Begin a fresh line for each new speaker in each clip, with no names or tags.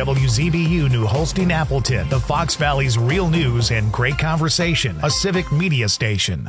WZBU New Holstein Appleton, the Fox Valley's real news and great conversation, a civic media station.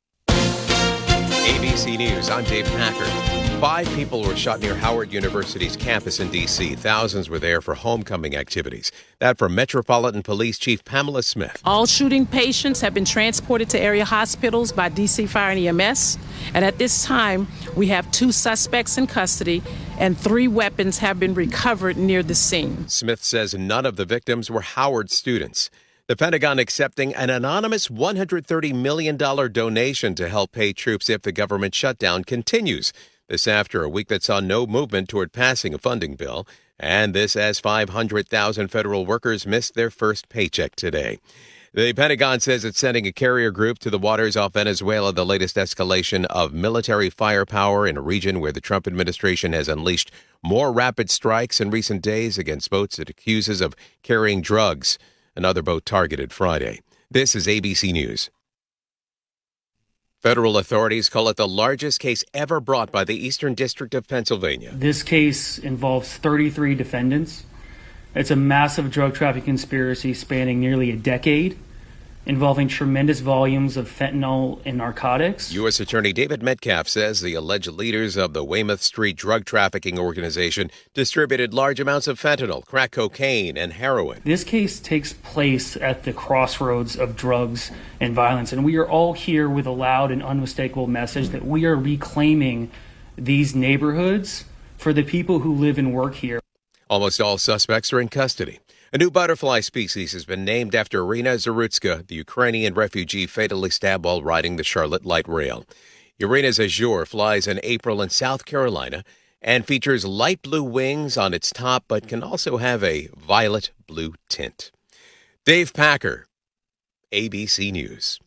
ABC News, I'm Dave Packer. 5 people were shot near Howard University's campus in D.C. Thousands were there for homecoming activities. That from Metropolitan Police Chief Pamela Smith.
All shooting patients have been transported to area hospitals by D.C. Fire and EMS. And at this time, we have 2 suspects in custody and 3 weapons have been recovered near the scene.
Smith says none of the victims were Howard students. The Pentagon accepting an anonymous $130 million donation to help pay troops if the government shutdown continues. This after a week that saw no movement toward passing a funding bill. And this as 500,000 federal workers missed their first paycheck today. The Pentagon says it's sending a carrier group to the waters off Venezuela, the latest escalation of military firepower in a region where the Trump administration has unleashed more rapid strikes in recent days against boats it accuses of carrying drugs. Another boat targeted Friday. This is ABC News. Federal authorities call it the largest case ever brought by the Eastern District of Pennsylvania.
This case involves 33 defendants. It's a massive drug trafficking conspiracy spanning nearly a decade, involving tremendous volumes of fentanyl and narcotics.
U.S. Attorney David Metcalf says the alleged leaders of the Weymouth Street drug trafficking organization distributed large amounts of fentanyl, crack cocaine, and heroin.
This case takes place at the crossroads of drugs and violence, and we are all here with a loud and unmistakable message that we are reclaiming these neighborhoods for the people who live and work here.
Almost all suspects are in custody. A new butterfly species has been named after Irina Zarutska, the Ukrainian refugee fatally stabbed while riding the Charlotte Light Rail. Irina's azure flies in April in South Carolina and features light blue wings on its top, but can also have a violet blue tint. Dave Packer, ABC News.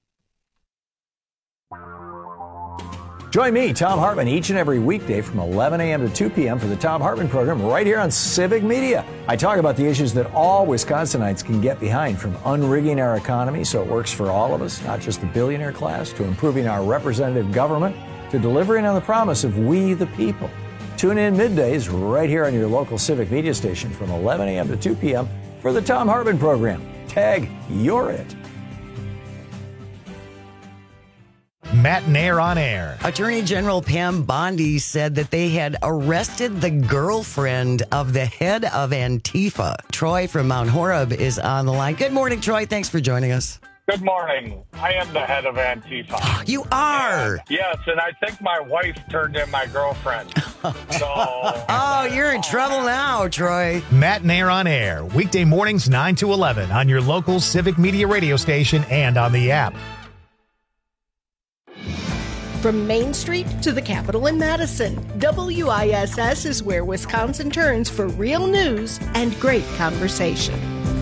Join me, Tom Hartman, each and every weekday from 11 a.m. to 2 p.m. for the Tom Hartman program right here on Civic Media. I talk about the issues that all Wisconsinites can get behind, from unrigging our economy so it works for all of us, not just the billionaire class, to improving our representative government, to delivering on the promise of we the people. Tune in middays right here on your local Civic Media station from 11 a.m. to 2 p.m. for the Tom Hartman program. Tag, you're it.
Matt Nair on air.
Attorney General Pam Bondi said that they had arrested the girlfriend of the head of Antifa. Troy from Mount Horeb is on the line. Good morning, Troy. Thanks for joining us.
Good morning. I am the head of Antifa.
You are?
Yes, and I think my wife turned in my girlfriend.
Oh, you're in trouble now, Troy.
Matt Nair on air. Weekday mornings 9 to 11 on your local Civic Media radio station and on the app.
From Main Street to the Capitol in Madison, WISS is where Wisconsin turns for real news and great conversation.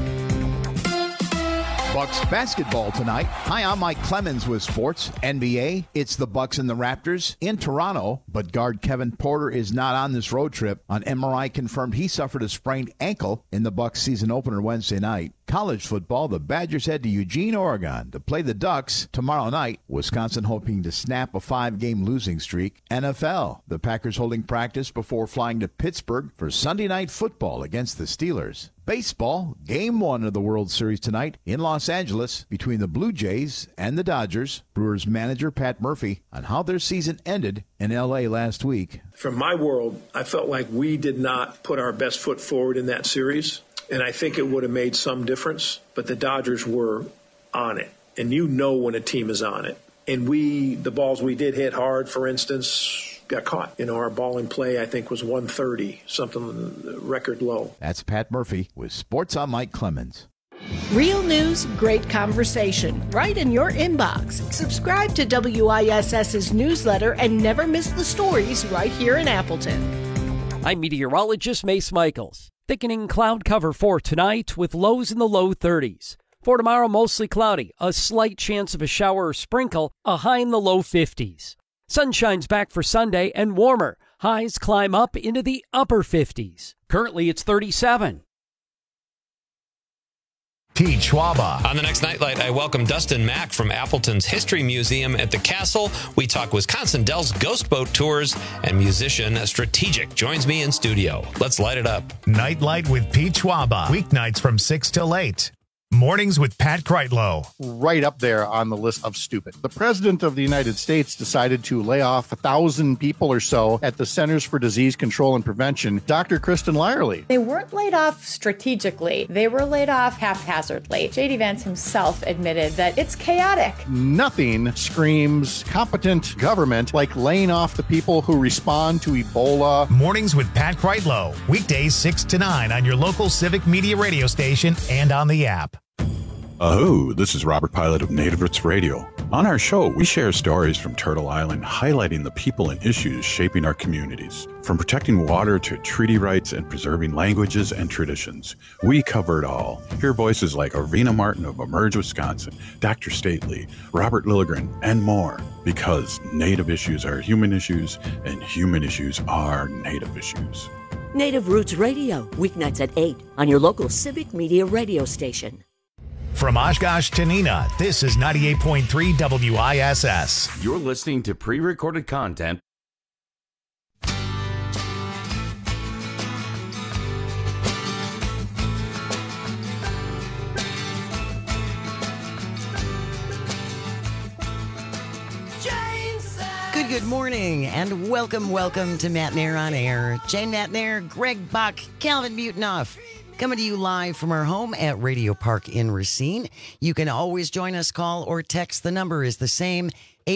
Bucks basketball tonight. Hi, I'm Mike Clemens with sports. NBA, it's the Bucks and the Raptors in Toronto, but guard Kevin Porter is not on this road trip. On MRI confirmed he suffered a sprained ankle in the Bucks season opener Wednesday night. College football, the Badgers head to Eugene, Oregon to play the Ducks tomorrow night. Wisconsin hoping to snap a 5-game losing streak. NFL, the Packers holding practice before flying to Pittsburgh for Sunday night football against the Steelers. Baseball, Game 1 of the World Series tonight in Los Angeles between the Blue Jays and the Dodgers. Brewers manager Pat Murphy on how their season ended in L.A. last week.
From my world, I felt like we did not put our best foot forward in that series, and I think it would have made some difference, but the Dodgers were on it, and you know when a team is on it. And the balls we did hit hard, for instance, got caught. Our ball in play, I think, was 130, something record low.
That's Pat Murphy with Sports on Mike Clemens.
Real news, great conversation, right in your inbox. Subscribe to WISS's newsletter and never miss the stories right here in Appleton.
I'm meteorologist Mace Michaels. Thickening cloud cover for tonight with lows in the low 30s. For tomorrow, mostly cloudy, a slight chance of a shower or sprinkle, a high in the low 50s. Sunshine's back for Sunday and warmer. Highs climb up into the upper 50s. Currently, it's 37.
Pete Schwaba.
On the next Nightlight, I welcome Dustin Mack from Appleton's History Museum at the Castle. We talk Wisconsin Dells Ghost Boat Tours, and musician Strategic joins me in studio. Let's light it up.
Nightlight with Pete Schwaba. Weeknights from 6 till 8. Mornings with Pat Kreitlow.
Right up there on the list of stupid. The President of the United States decided to lay off 1,000 people or so at the Centers for Disease Control and Prevention. Dr. Kristen Lyerly.
They weren't laid off strategically. They were laid off haphazardly. J.D. Vance himself admitted that it's chaotic.
Nothing screams competent government like laying off the people who respond to Ebola.
Mornings with Pat Kreitlow. Weekdays 6 to 9 on your local Civic Media radio station and on the app.
Oh, this is Robert Pilot of Native Roots Radio. On our show, we share stories from Turtle Island highlighting the people and issues shaping our communities. From protecting water to treaty rights and preserving languages and traditions, we cover it all. Hear voices like Arvina Martin of Emerge Wisconsin, Dr. Stately, Robert Lilligren, and more. Because Native issues are human issues, and human issues are Native issues.
Native Roots Radio, weeknights at 8 on your local Civic Media radio station.
From Oshkosh to Neenah, this is 98.3 WISS.
You're listening to pre-recorded content.
Good morning, and welcome to Matt Nair on Air. Jane Matt Nair, Greg Buck, Calvin Mutenoff. Coming to you live from our home at Radio Park in Racine. You can always join us, call or text. The number is the same,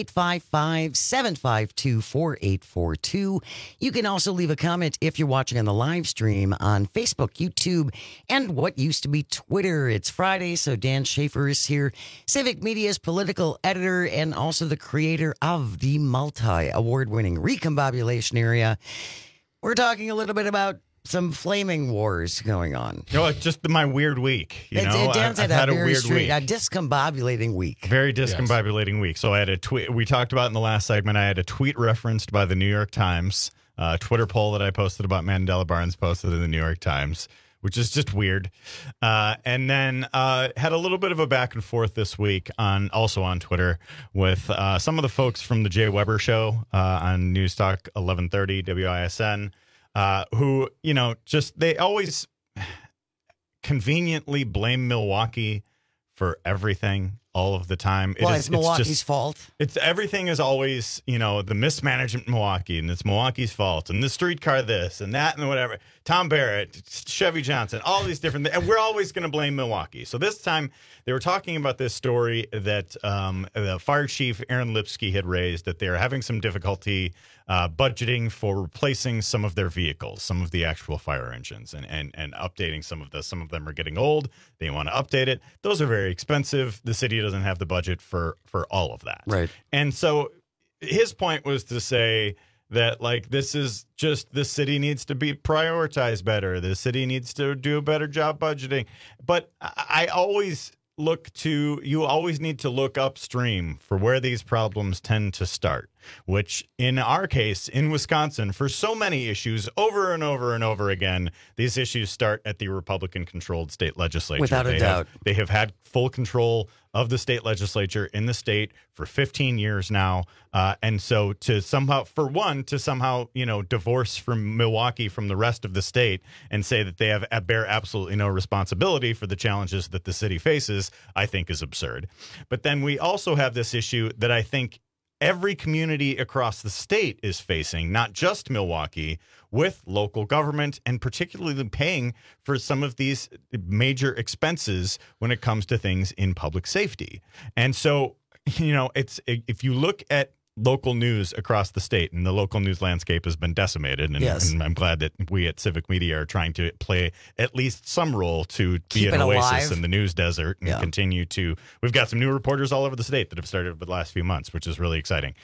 855-752-4842. You can also leave a comment if you're watching on the live stream on Facebook, YouTube, and what used to be Twitter. It's Friday, so Dan Schaefer is here, Civic Media's political editor and also the creator of the multi-award-winning Recombobulation Area. We're talking a little bit about some flaming wars going on.
You know, it's just my weird week.
Dan's had a weird week. A discombobulating week.
Very discombobulating week. So I had a tweet. We talked about in the last segment, I had a tweet referenced by the New York Times, Twitter poll that I posted about Mandela Barnes posted in the New York Times, which is just weird. And then had a little bit of a back and forth this week also on Twitter with some of the folks from the Jay Weber Show on News Talk 1130 WISN. Who, they always conveniently blame Milwaukee for everything all of the time.
It's Milwaukee's fault.
Everything is always, the mismanagement in Milwaukee, and it's Milwaukee's fault, and the streetcar this and that and whatever. Tom Barrett, Chevy Johnson, all these different things. And we're always going to blame Milwaukee. So this time they were talking about this story that the fire chief, Aaron Lipsky, had raised, that they're having some difficulty budgeting for replacing some of their vehicles, some of the actual fire engines, and updating some of them. Some of them are getting old. They want to update it. Those are very expensive. The city doesn't have the budget for all of that.
Right.
And so his point was to say that, this is just, the city needs to be prioritized better. The city needs to do a better job budgeting. But I always you always need to look upstream for where these problems tend to start, which in our case, in Wisconsin, for so many issues over and over and over again, these issues start at the Republican-controlled state legislature.
Without a doubt.
They have had full control of the state legislature in the state for 15 years now. And so to somehow divorce from Milwaukee from the rest of the state and say that they bear absolutely no responsibility for the challenges that the city faces, I think is absurd. But then we also have this issue that I think every community across the state is facing, not just Milwaukee, with local government and particularly paying for some of these major expenses when it comes to things in public safety. And so, if you look at local news across the state, and the local news landscape has been decimated, and I'm glad that we at Civic Media are trying to play at least some role to be an oasis in the news desert and continue to. We've got some new reporters all over the state that have started over the last few months, which is really exciting.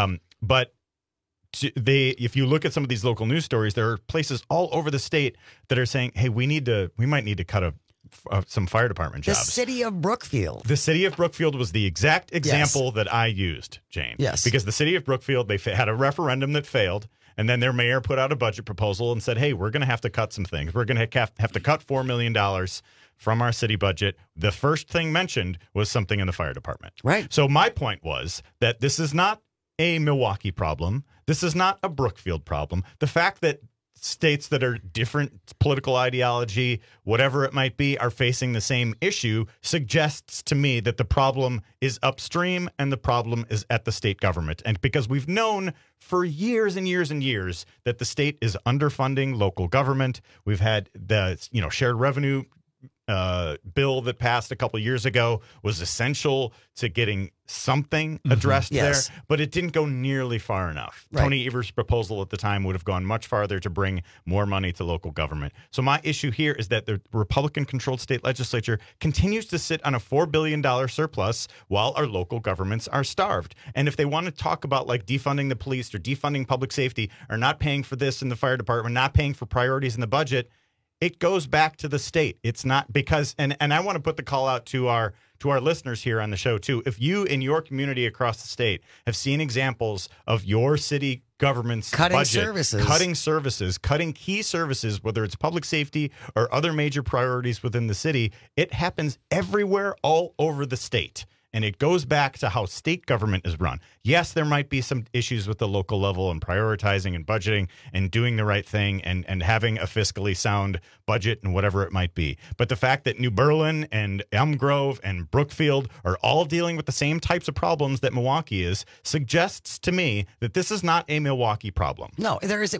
If you look at some of these local news stories, there are places all over the state that are saying, "Hey, we might need to cut some fire department jobs."
The city of Brookfield.
The city of Brookfield was the exact example that I used, Jane.
Yes.
Because the city of Brookfield, they had a referendum that failed, And then their mayor put out a budget proposal and said, hey, we're going to have to cut some things. We're going to have to cut $4 million from our city budget. The first thing mentioned was something in the fire department.
Right.
So my point was that this is not a Milwaukee problem. This is not a Brookfield problem. The fact that states that are different political ideology, whatever it might be, are facing the same issue suggests to me that the problem is upstream and the problem is at the state government. And because we've known for years and years and years that the state is underfunding local government, we've had the shared revenue bill that passed a couple of years ago was essential to getting something addressed there, but it didn't go nearly far enough. Right. Tony Evers' proposal at the time would have gone much farther to bring more money to local government. So my issue here is that the Republican-controlled state legislature continues to sit on a $4 billion surplus while our local governments are starved. And if they want to talk about like defunding the police or defunding public safety or not paying for this in the fire department, not paying for priorities in the budget, it goes back to the state. It's not because, and I want to put the call out to our listeners here on the show too. If you in your community across the state have seen examples of your city government's
cutting
budget,
services,
cutting key services, whether it's public safety or other major priorities within the city, it happens everywhere, all over the state. And it goes back to how state government is run. Yes, there might be some issues with the local level and prioritizing and budgeting and doing the right thing and having a fiscally sound budget and whatever it might be. But the fact that New Berlin and Elm Grove and Brookfield are all dealing with the same types of problems that Milwaukee is suggests to me that this is not a Milwaukee problem.
No,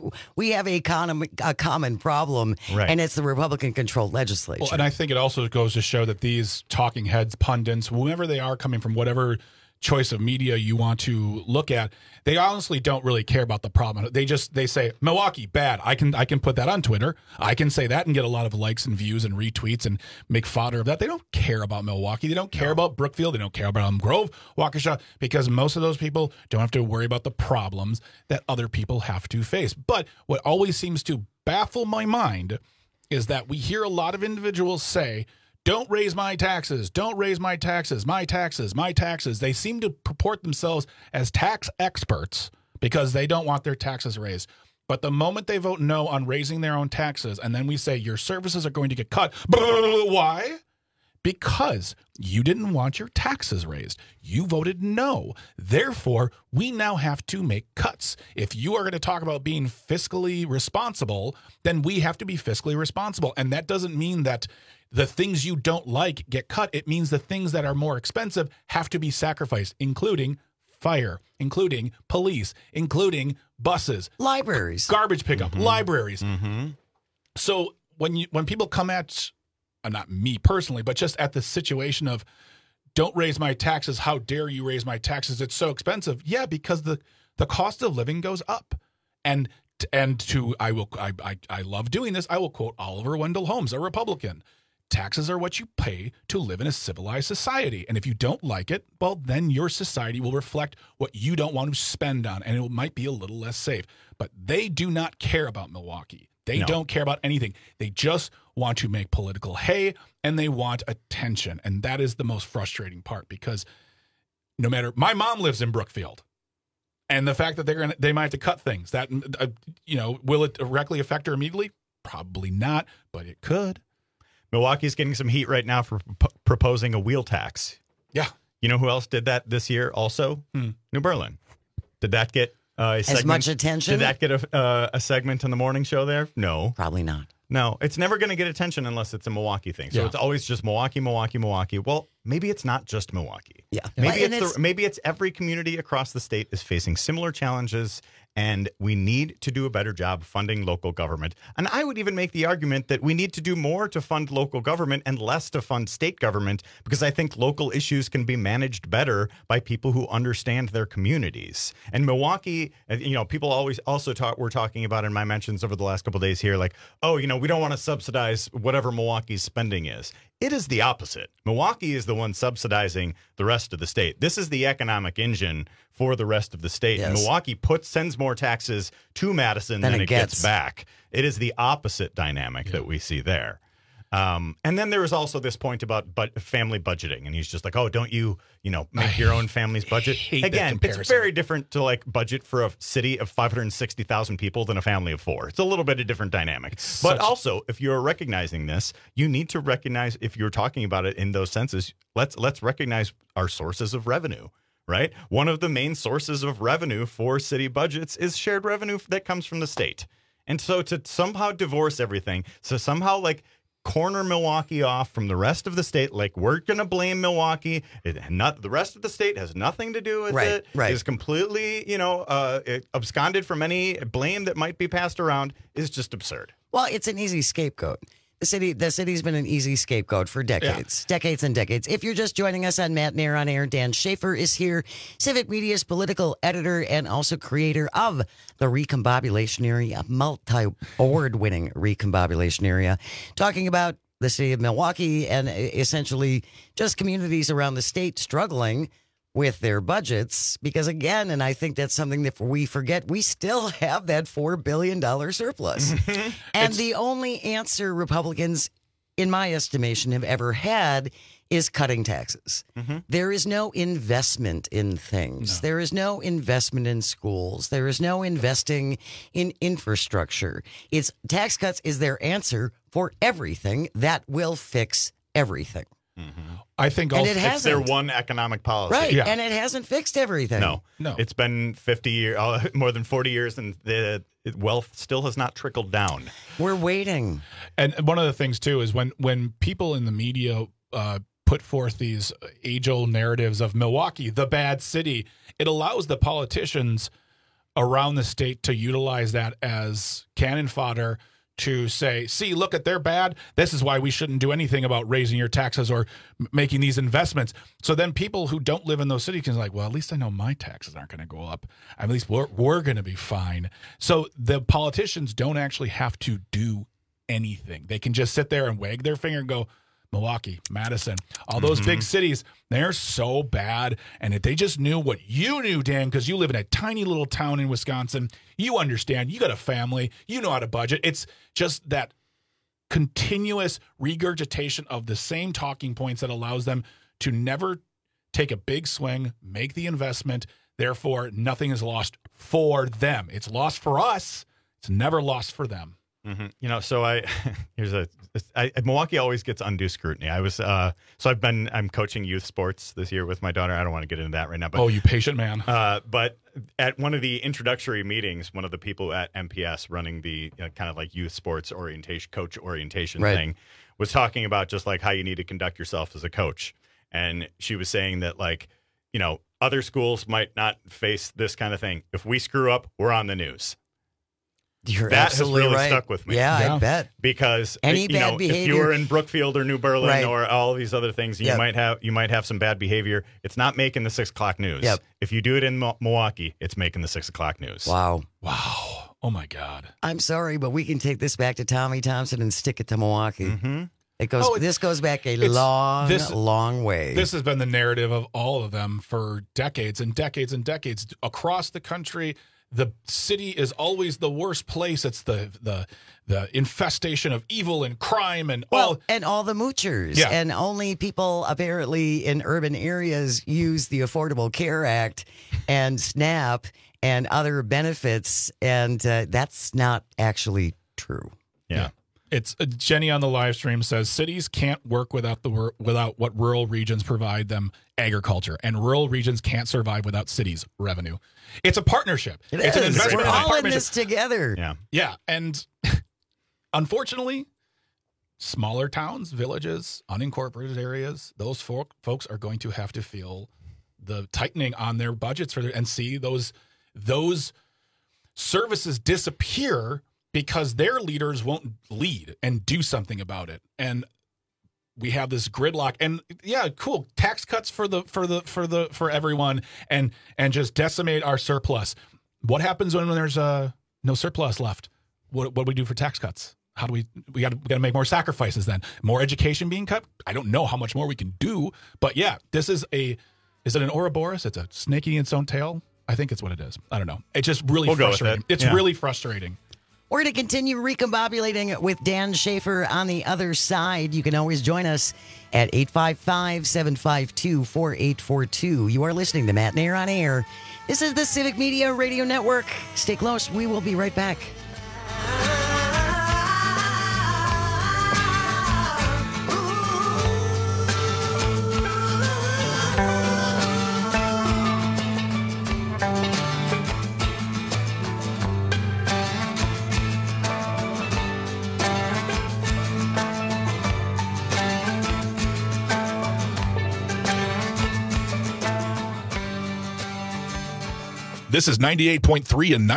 we have a common problem,
right,
and it's the Republican-controlled legislature.
Well, and I think it also goes to show that these talking heads, pundits, whoever they are, coming from whatever choice of media you want to look at, they honestly don't really care about the problem. They say Milwaukee bad. I can put that on Twitter. I can say that and get a lot of likes and views and retweets and make fodder of that. They don't care about Milwaukee. They don't care about Brookfield. They don't care about Elm Grove, Waukesha, because most of those people don't have to worry about the problems that other people have to face. But what always seems to baffle my mind is that we hear a lot of individuals say, don't raise my taxes. Don't raise my taxes. My taxes. My taxes. They seem to purport themselves as tax experts because they don't want their taxes raised. But the moment they vote no on raising their own taxes, and then we say your services are going to get cut, why? Because you didn't want your taxes raised. You voted no. Therefore, we now have to make cuts. If you are going to talk about being fiscally responsible, then we have to be fiscally responsible. And that doesn't mean that the things you don't like get cut. It means the things that are more expensive have to be sacrificed, including fire, including police, including buses,
libraries,
garbage pickup, libraries. So when people come at, not me personally, but just at the situation of don't raise my taxes, how dare you raise my taxes? It's so expensive. Yeah, because the cost of living goes up. And I love doing this. I will quote Oliver Wendell Holmes, a Republican. Taxes are what you pay to live in a civilized society. And if you don't like it, well, then your society will reflect what you don't want to spend on, and it might be a little less safe. But they do not care about Milwaukee. They don't care about anything. They just want to make political hay, and they want attention. And that is the most frustrating part, because no matter, my mom lives in Brookfield. And the fact that they might have to cut things, that, will it directly affect her immediately? Probably not, but it could.
Milwaukee's getting some heat right now for proposing a wheel tax.
Yeah.
You know who else did that this year also? New Berlin. Did that get a segment?
As much attention?
Did that get a segment on the morning show there? No.
Probably not.
No, it's never going to get attention unless it's a Milwaukee thing. So it's always just Milwaukee, Milwaukee, Milwaukee. Well, maybe it's not just Milwaukee.
Yeah.
Maybe it's every community across the state is facing similar challenges, and we need to do a better job funding local government. And I would even make the argument that we need to do more to fund local government and less to fund state government, because I think local issues can be managed better by people who understand their communities. And Milwaukee, people always also were talking about in my mentions over the last couple of days here, like, we don't want to subsidize whatever Milwaukee's spending is. It is the opposite. Milwaukee is the one subsidizing the rest of the state. This is the economic engine for the rest of the state. Yes. And Milwaukee sends more taxes to Madison than it gets back. It is the opposite dynamic that we see there. And then there was also this point about family budgeting, and he's just like, "Oh, don't you make your own family's budget?" Again, it's very different to like budget for a city of 560,000 people than a family of 4. It's a little bit of different dynamic. But also, if you're recognizing this, you need to recognize, if you're talking about it in those senses, let's recognize our sources of revenue. Right? One of the main sources of revenue for city budgets is shared revenue that comes from the state. And so to somehow divorce everything, so somehow like corner Milwaukee off from the rest of the state, like we're going to blame Milwaukee, the rest of the state has nothing to do with it. Right. Is completely, absconded from any blame that might be passed around, is just absurd.
Well, it's an easy scapegoat. The city's been an easy scapegoat for decades and decades. If you're just joining us on Matt Nair on Air, Dan Schaefer is here, Civic Media's political editor and also creator of the Recombobulation Area, multi-award-winning Recombobulation Area, talking about the city of Milwaukee and essentially just communities around the state struggling with their budgets, because again, and I think that's something that we forget, we still have that $4 billion surplus. And the only answer Republicans, in my estimation, have ever had is cutting taxes. There is no investment in things. There is no investment in schools. There is no investing in infrastructure. It's tax cuts is their answer for everything that will fix everything.
I think
also
it's their one economic policy.
Right, and it hasn't fixed everything.
No. It's been 50 years, more than 40 years, and the wealth still has not trickled down.
We're waiting.
And one of the things, too, is when people in the media put forth these age-old narratives of Milwaukee, the bad city, it allows the politicians around the state to utilize that as cannon fodder to say, see, look at, they're bad. This is why we shouldn't do anything about raising your taxes or making these investments. So then people who don't live in those cities can like, well, at least I know my taxes aren't going to go up. At least we're going to be fine. So the politicians don't actually have to do anything. They can just sit there and wag their finger and go, Milwaukee, Madison, all those big cities, they're so bad. And if they just knew what you knew, Dan, because you live in a tiny little town in Wisconsin, you understand, you got a family, you know how to budget. It's just that continuous regurgitation of the same talking points that allows them to never take a big swing, make the investment. Therefore, nothing is lost for them. It's lost for us. It's never lost for them.
So Milwaukee always gets undue scrutiny. I'm coaching youth sports this year with my daughter. I don't want to get into that right now. But,
you patient man.
But at one of the introductory meetings, one of the people at MPS running the kind of like youth sports coach orientation thing was talking about just like how you need to conduct yourself as a coach. And she was saying that other schools might not face this kind of thing. If we screw up, we're on the news.
That
has really stuck with me.
Yeah, I bet.
Because
any bad behavior,
if you were in Brookfield or New Berlin or all these other things, you might have some bad behavior. It's not making the 6 o'clock news. If you do it in Milwaukee, it's making the 6 o'clock news.
Wow.
Oh my God.
I'm sorry, but we can take this back to Tommy Thompson and stick it to Milwaukee. It goes. This goes back a long way.
This has been the narrative of all of them for decades and decades and decades across the country. The city is always the worst place. It's the infestation of evil and crime and all the
moochers. Yeah. And only people apparently in urban areas use the Affordable Care Act and SNAP and other benefits, and that's not actually true.
Yeah. It's Jenny on the live stream says cities can't work without what rural regions provide them, agriculture, and rural regions can't survive without cities' revenue. It's a partnership. It's an investment.
We're all in this together.
Yeah. And unfortunately, smaller towns, villages, unincorporated areas, those folks are going to have to feel the tightening on their budgets and see those services disappear because their leaders won't lead and do something about it. And we have this gridlock, and cool tax cuts for everyone, and just decimate our surplus. What happens when there's no surplus left? What do we do for tax cuts? How do we got to make more sacrifices then? More education being cut? I don't know how much more we can do, but this is it an Ouroboros? It's a snake eating its own tail. I think it's what it is. I don't know. It's just really frustrating. It's really frustrating.
We're going to continue recombobulating with Dan Schaefer on the other side. You can always join us at 855-752-4842. You are listening to Matt Nair on Air. This is the Civic Media Radio Network. Stay close. We will be right back.
This is 98.3 and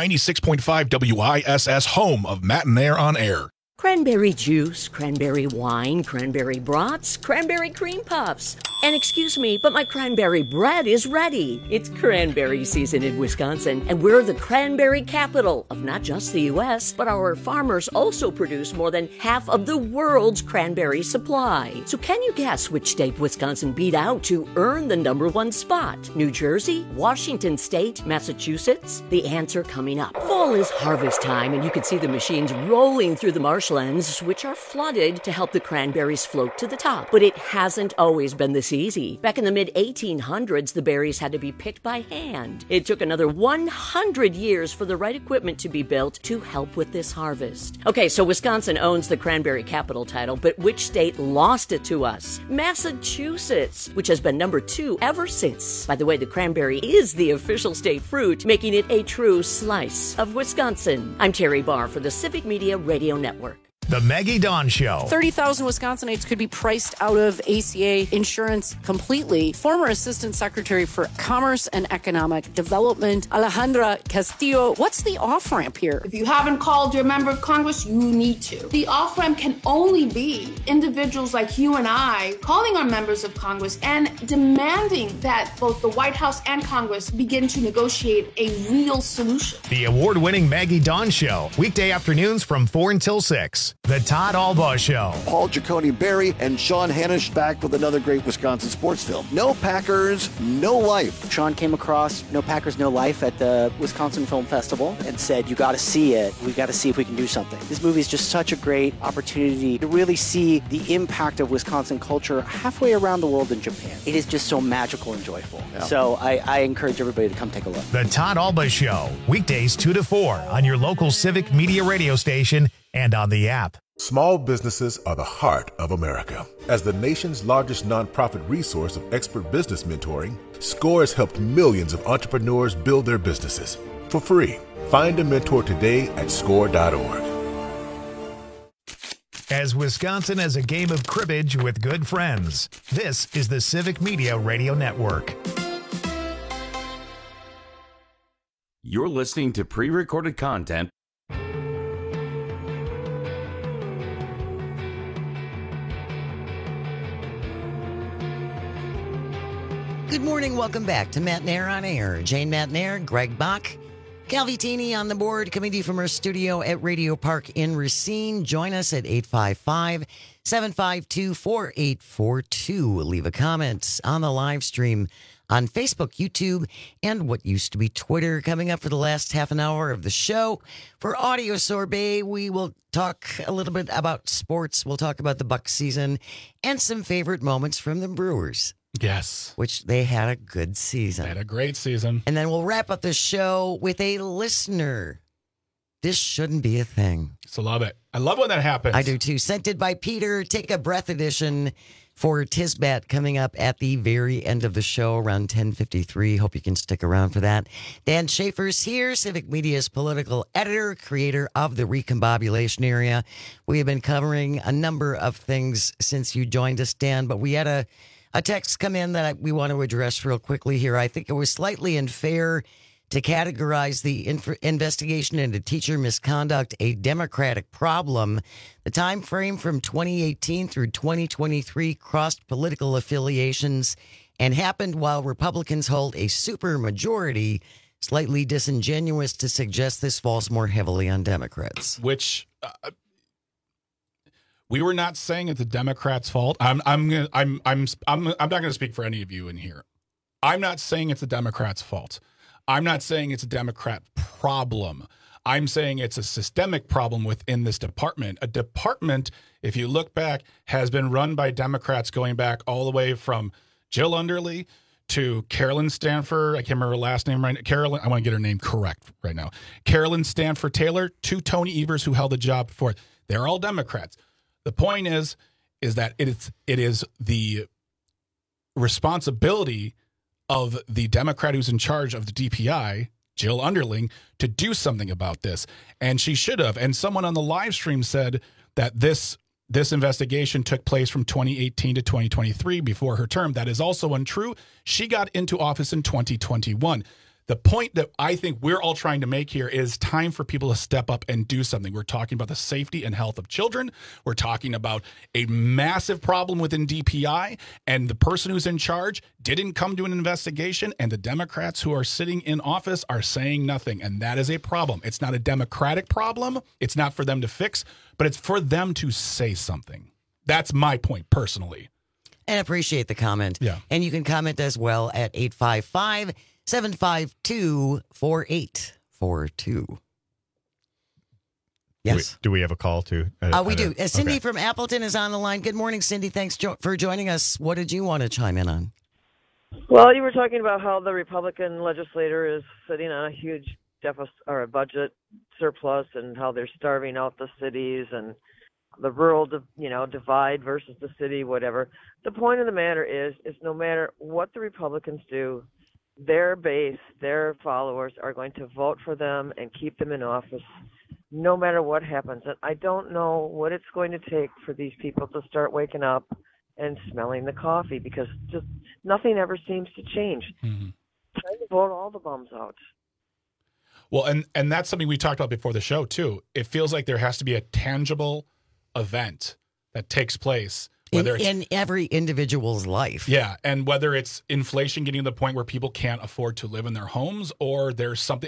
96.5 WISS, home of Matt and Nair on Air.
Cranberry juice, cranberry wine, cranberry brats, cranberry cream puffs. And excuse me, but my cranberry bread is ready. It's cranberry season in Wisconsin, and we're the cranberry capital of not just the U.S., but our farmers also produce more than half of the world's cranberry supply. So can you guess which state Wisconsin beat out to earn the #1 spot? New Jersey, Washington State, Massachusetts? The answer coming up. Fall is harvest time, and you can see the machines rolling through the marshlands, which are flooded to help the cranberries float to the top. But it hasn't always been this easy. Back in the mid-1800s, the berries had to be picked by hand. It took another 100 years for the right equipment to be built to help with this harvest. Okay, so Wisconsin owns the cranberry capital title, but which state lost it to us? Massachusetts, which has been #2 ever since. By the way, the cranberry is the official state fruit, making it a true slice of Wisconsin. I'm Terry Barr for the Civic Media Radio Network.
The Maggie Dawn Show.
30,000 Wisconsinites could be priced out of ACA insurance completely. Former Assistant Secretary for Commerce and Economic Development, Alejandra Castillo. What's the off-ramp here?
If you haven't called your member of Congress, you need to. The off-ramp can only be individuals like you and I calling our members of Congress and demanding that both the White House and Congress begin to negotiate a real solution.
The award-winning Maggie Dawn Show. Weekday afternoons from 4 until 6. The Todd Albaugh Show.
Paul Giacone Berry and Sean Hanisch back with another great Wisconsin sports film. No Packers, No Life.
Sean came across No Packers, No Life at the Wisconsin Film Festival and said, you got to see it. We got to see if we can do something. This movie is just such a great opportunity to really see the impact of Wisconsin culture halfway around the world in Japan. It is just so magical and joyful. Yeah. So I encourage everybody to come take a look.
The Todd Albaugh Show. Weekdays 2 to 4 on your local Civic Media radio station and on the app.
Small businesses are the heart of America. As the nation's largest nonprofit resource of expert business mentoring, SCORE has helped millions of entrepreneurs build their businesses for free. Find a mentor today at score.org.
As Wisconsin has a game of cribbage with good friends, this is the Civic Media Radio Network.
You're listening to pre-recorded content.
Good morning. Welcome back to Matt Nair on Air. Jane Matt Nair, Greg Bach, Calvitini on the board, coming to you from our studio at Radio Park in Racine. Join us at 855-752-4842. Leave a comment on the live stream on Facebook, YouTube, and what used to be Twitter. Coming up for the last half an hour of the show. For Audio Sorbet, we will talk a little bit about sports. We'll talk about the Bucs season and some favorite moments from the Brewers.
Yes.
Which they had a good season.
They had a great season.
And then we'll wrap up the show with a listener. This shouldn't be a thing.
So love it. I love when that happens.
I do too. Sent it by Peter. Take a breath edition for Tisbat coming up at the very end of the show around 10:53. Hope you can stick around for that. Dan Schaefer's here, Civic Media's political editor, creator of the Recombobulation Area. We have been covering a number of things since you joined us, Dan, but we had a text come in that we want to address real quickly here. I think it was slightly unfair to categorize the investigation into teacher misconduct a Democratic problem. The time frame from 2018 through 2023 crossed political affiliations and happened while Republicans hold a supermajority. Slightly disingenuous to suggest this falls more heavily on Democrats.
Which we were not saying it's the Democrats' fault. I'm not going to speak for any of you in here. I'm not saying it's the Democrats' fault. I'm not saying it's a Democrat problem. I'm saying it's a systemic problem within this department. A department, if you look back, has been run by Democrats going back all the way from Jill Underly to Carolyn Stanford. I can't remember her last name right now. Carolyn, I want to get her name correct right now. Carolyn Stanford Taylor to Tony Evers, who held the job before. They're all Democrats. The point is that it is the responsibility of the Democrat who's in charge of the DPI, Jill Underling, to do something about this. And she should have. And someone on the live stream said that this investigation took place from 2018 to 2023 before her term. That is also untrue. She got into office in 2021. The point that I think we're all trying to make here is time for people to step up and do something. We're talking about the safety and health of children. We're talking about a massive problem within DPI, and the person who's in charge didn't come to an investigation, and the Democrats who are sitting in office are saying nothing, and that is a problem. It's not a Democratic problem. It's not for them to fix, but it's for them to say something. That's my point personally.
And appreciate the comment.
Yeah.
And you can comment as well at 855-752-4842. Yes.
Do we have a call to?
We do. Cindy
okay.
from Appleton is on the line. Good morning, Cindy. Thanks for joining us. What did you want to chime in on?
Well, you were talking about how the Republican legislator is sitting on a huge deficit or a budget surplus, and how they're starving out the cities and the rural, divide versus the city, whatever. The point of the matter is no matter what the Republicans do, their base, their followers are going to vote for them and keep them in office no matter what happens. And I don't know what it's going to take for these people to start waking up and smelling the coffee, because just nothing ever seems to change.
Mm-hmm.
Trying to vote all the bums out.
Well, and that's something we talked about before the show, too. It feels like there has to be a tangible event that takes place. Whether
in every individual's life.
Yeah, and whether it's inflation getting to the point where people can't afford to live in their homes, or there's something.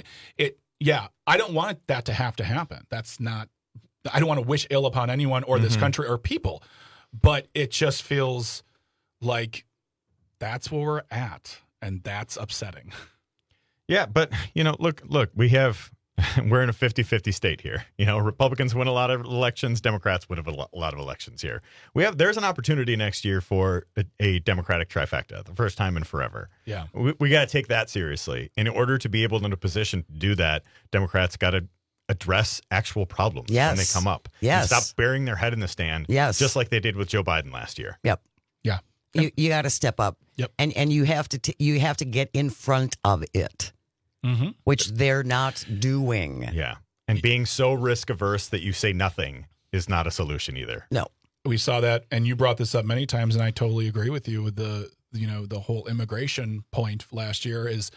I don't want that to happen. That's not. I don't want to wish ill upon anyone or this country or people, but it just feels like that's where we're at, and that's upsetting.
Yeah, but look, we're in a 50-50 state here. Republicans win a lot of elections, Democrats win a lot of elections here. There's an opportunity next year for a Democratic trifecta, the first time in forever.
Yeah.
We got to take that seriously. In order to be able in a position to do that, Democrats got to address actual problems when they come up.
Yes.
And stop burying their head in the stand.
Yes.
Just like they did with Joe Biden last year.
Yep.
Yeah.
You got to step up.
Yep.
And you have to get in front of it.
Mm-hmm.
Which they're not doing.
Yeah. And being so risk averse that you say nothing is not a solution either.
No.
We saw that, and you brought this up many times, and I totally agree with you with the whole immigration point last year is,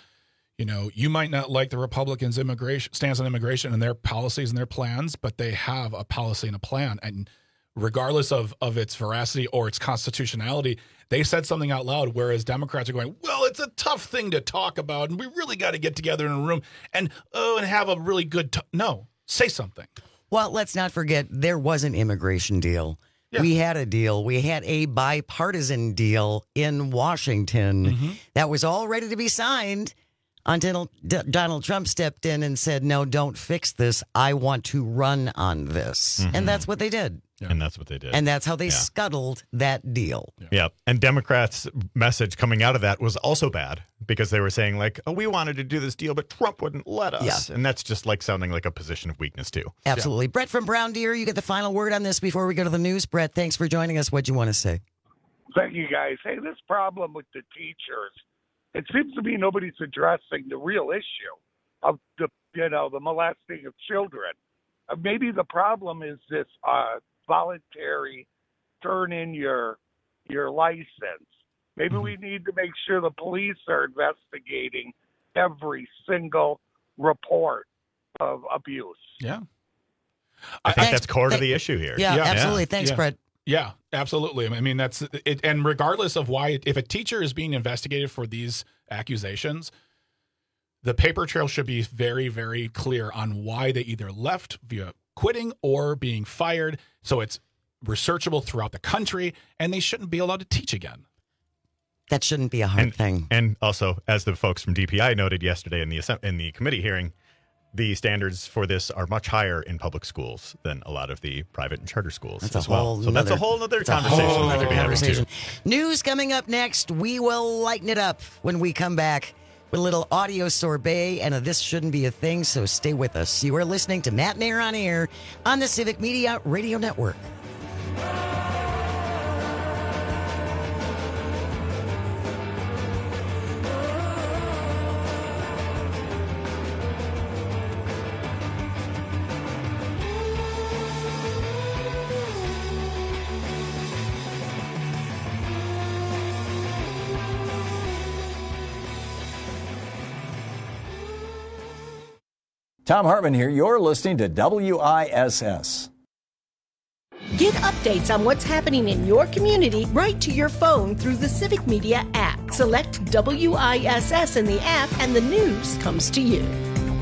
you might not like the Republicans' stance on immigration and their policies and their plans, but they have a policy and a plan. And regardless of its veracity or its constitutionality, they said something out loud, whereas Democrats are going, well, it's a tough thing to talk about, and we really got to get together in a room and have a really good no, say something.
Well, let's not forget, there was an immigration deal. Yeah. We had a deal. We had a bipartisan deal in Washington that was all ready to be signed until Donald Trump stepped in and said, no, don't fix this. I want to run on this. And that's what they did.
Yeah. And that's what they did.
And that's how they scuttled that deal.
Yeah. And Democrats' message coming out of that was also bad, because they were saying we wanted to do this deal, but Trump wouldn't let us. Yeah. And that's just sounding like a position of weakness too.
Absolutely. Yeah. Brett from Brown Deer, you get the final word on this before we go to the news. Brett, thanks for joining us. What'd you want to say?
Thank you, guys. Hey, this problem with the teachers, it seems to me nobody's addressing the real issue of the molesting of children. Maybe the problem is this voluntary turn in your license. Maybe we need to make sure the police are investigating every single report of abuse.
Yeah.
I think that's core to the issue here.
Yeah, absolutely. Thanks, Brett.
Yeah, absolutely. I mean, that's it. And regardless of why, if a teacher is being investigated for these accusations, the paper trail should be very, very clear on why they either left via quitting or being fired. So it's researchable throughout the country, and they shouldn't be allowed to teach again.
That shouldn't be a hard thing.
And also, as the folks from DPI noted yesterday in the committee hearing, the standards for this are much higher in public schools than a lot of the private and charter schools
That's
as
a
well.
whole
So that's a whole other conversation we could be having too.
News coming up next. We will lighten it up when we come back with a little audio sorbet and a This Shouldn't Be a Thing, so stay with us. You are listening to Matt and Air on Air on the Civic Media Radio Network.
Tom Hartman here. You're listening to WISS.
Get updates on what's happening in your community right to your phone through the Civic Media app. Select WISS in the app and the news comes to you.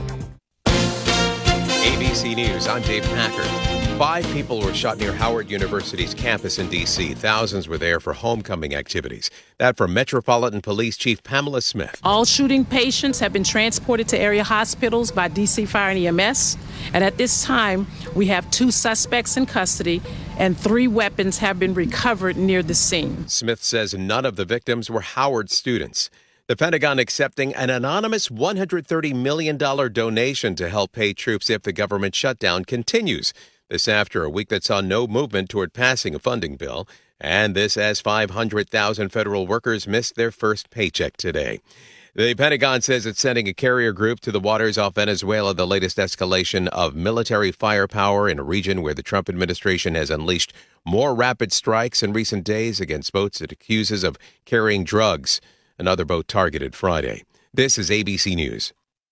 ABC News, I'm Dave Packard. 5 people were shot near Howard University's campus in D.C. Thousands were there for homecoming activities. That from Metropolitan Police Chief Pamela Smith.
All shooting patients have been transported to area hospitals by D.C. Fire and EMS. And at this time, we have 2 suspects in custody and 3 weapons have been recovered near the scene.
Smith says none of the victims were Howard students. The Pentagon accepting an anonymous $130 million donation to help pay troops if the government shutdown continues. This after a week that saw no movement toward passing a funding bill. And this as 500,000 federal workers missed their first paycheck today. The Pentagon says it's sending a carrier group to the waters off Venezuela, the latest escalation of military firepower in a region where the Trump administration has unleashed more rapid strikes in recent days against boats it accuses of carrying drugs. Another boat targeted Friday. This is ABC News.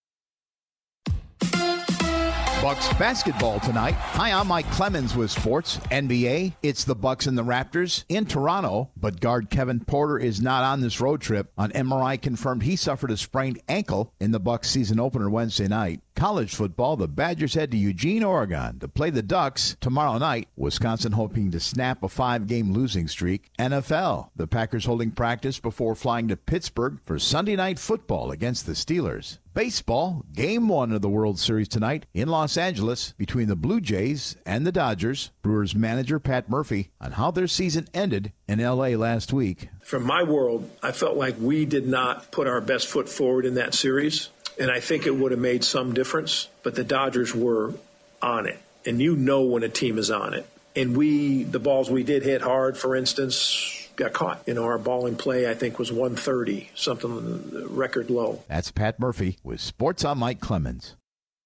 Bucks basketball tonight. Hi, I'm Mike Clemens with sports. NBA, it's the Bucks and the Raptors in Toronto, but guard Kevin Porter is not on this road trip. On MRI confirmed he suffered a sprained ankle in the Bucks season opener Wednesday night. College football, the Badgers head to Eugene, Oregon to play the Ducks tomorrow night. Wisconsin hoping to snap a 5-game losing streak. NFL, the Packers holding practice before flying to Pittsburgh for Sunday night football against the Steelers. Baseball, Game 1 of the World Series tonight in Los Angeles between the Blue Jays and the Dodgers. Brewers manager Pat Murphy on how their season ended in L.A. last week.
From my world, I felt like we did not put our best foot forward in that series, and I think it would have made some difference, but the Dodgers were on it, and you know when a team is on it. And the balls we did hit hard, for instance, got caught. Our ball in play, I think, was 130, something record low.
That's Pat Murphy with Sports on Mike Clemens.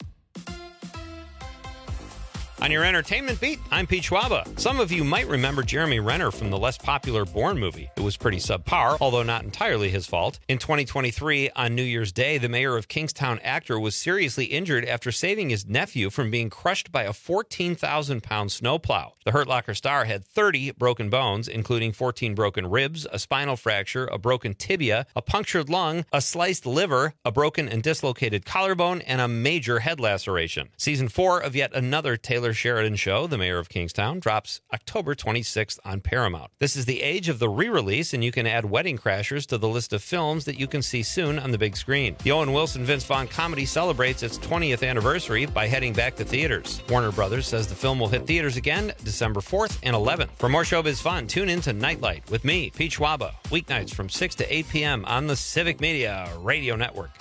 On your entertainment beat, I'm Pete Schwaba. Some of you might remember Jeremy Renner from the less popular Bourne movie. It was pretty subpar, although not entirely his fault. In 2023, on New Year's Day, the mayor of Kingstown actor was seriously injured after saving his nephew from being crushed by a 14,000-pound snowplow. The Hurt Locker star had 30 broken bones, including 14 broken ribs, a spinal fracture, a broken tibia, a punctured lung, a sliced liver, a broken and dislocated collarbone, and a major head laceration. Season 4 of yet another Taylor Sheridan show, The Mayor of Kingstown, drops October 26th on Paramount. This is the age of the re-release, and you can add Wedding Crashers to the list of films that you can see soon on the big screen. The Owen Wilson Vince Vaughn comedy celebrates its 20th anniversary by heading back to theaters. Warner Brothers says the film will hit theaters again December 4th and 11th. For more showbiz fun, tune in to Nightlight with me, Pete Schwaba, weeknights from 6 to 8 p.m. on the Civic Media Radio Network.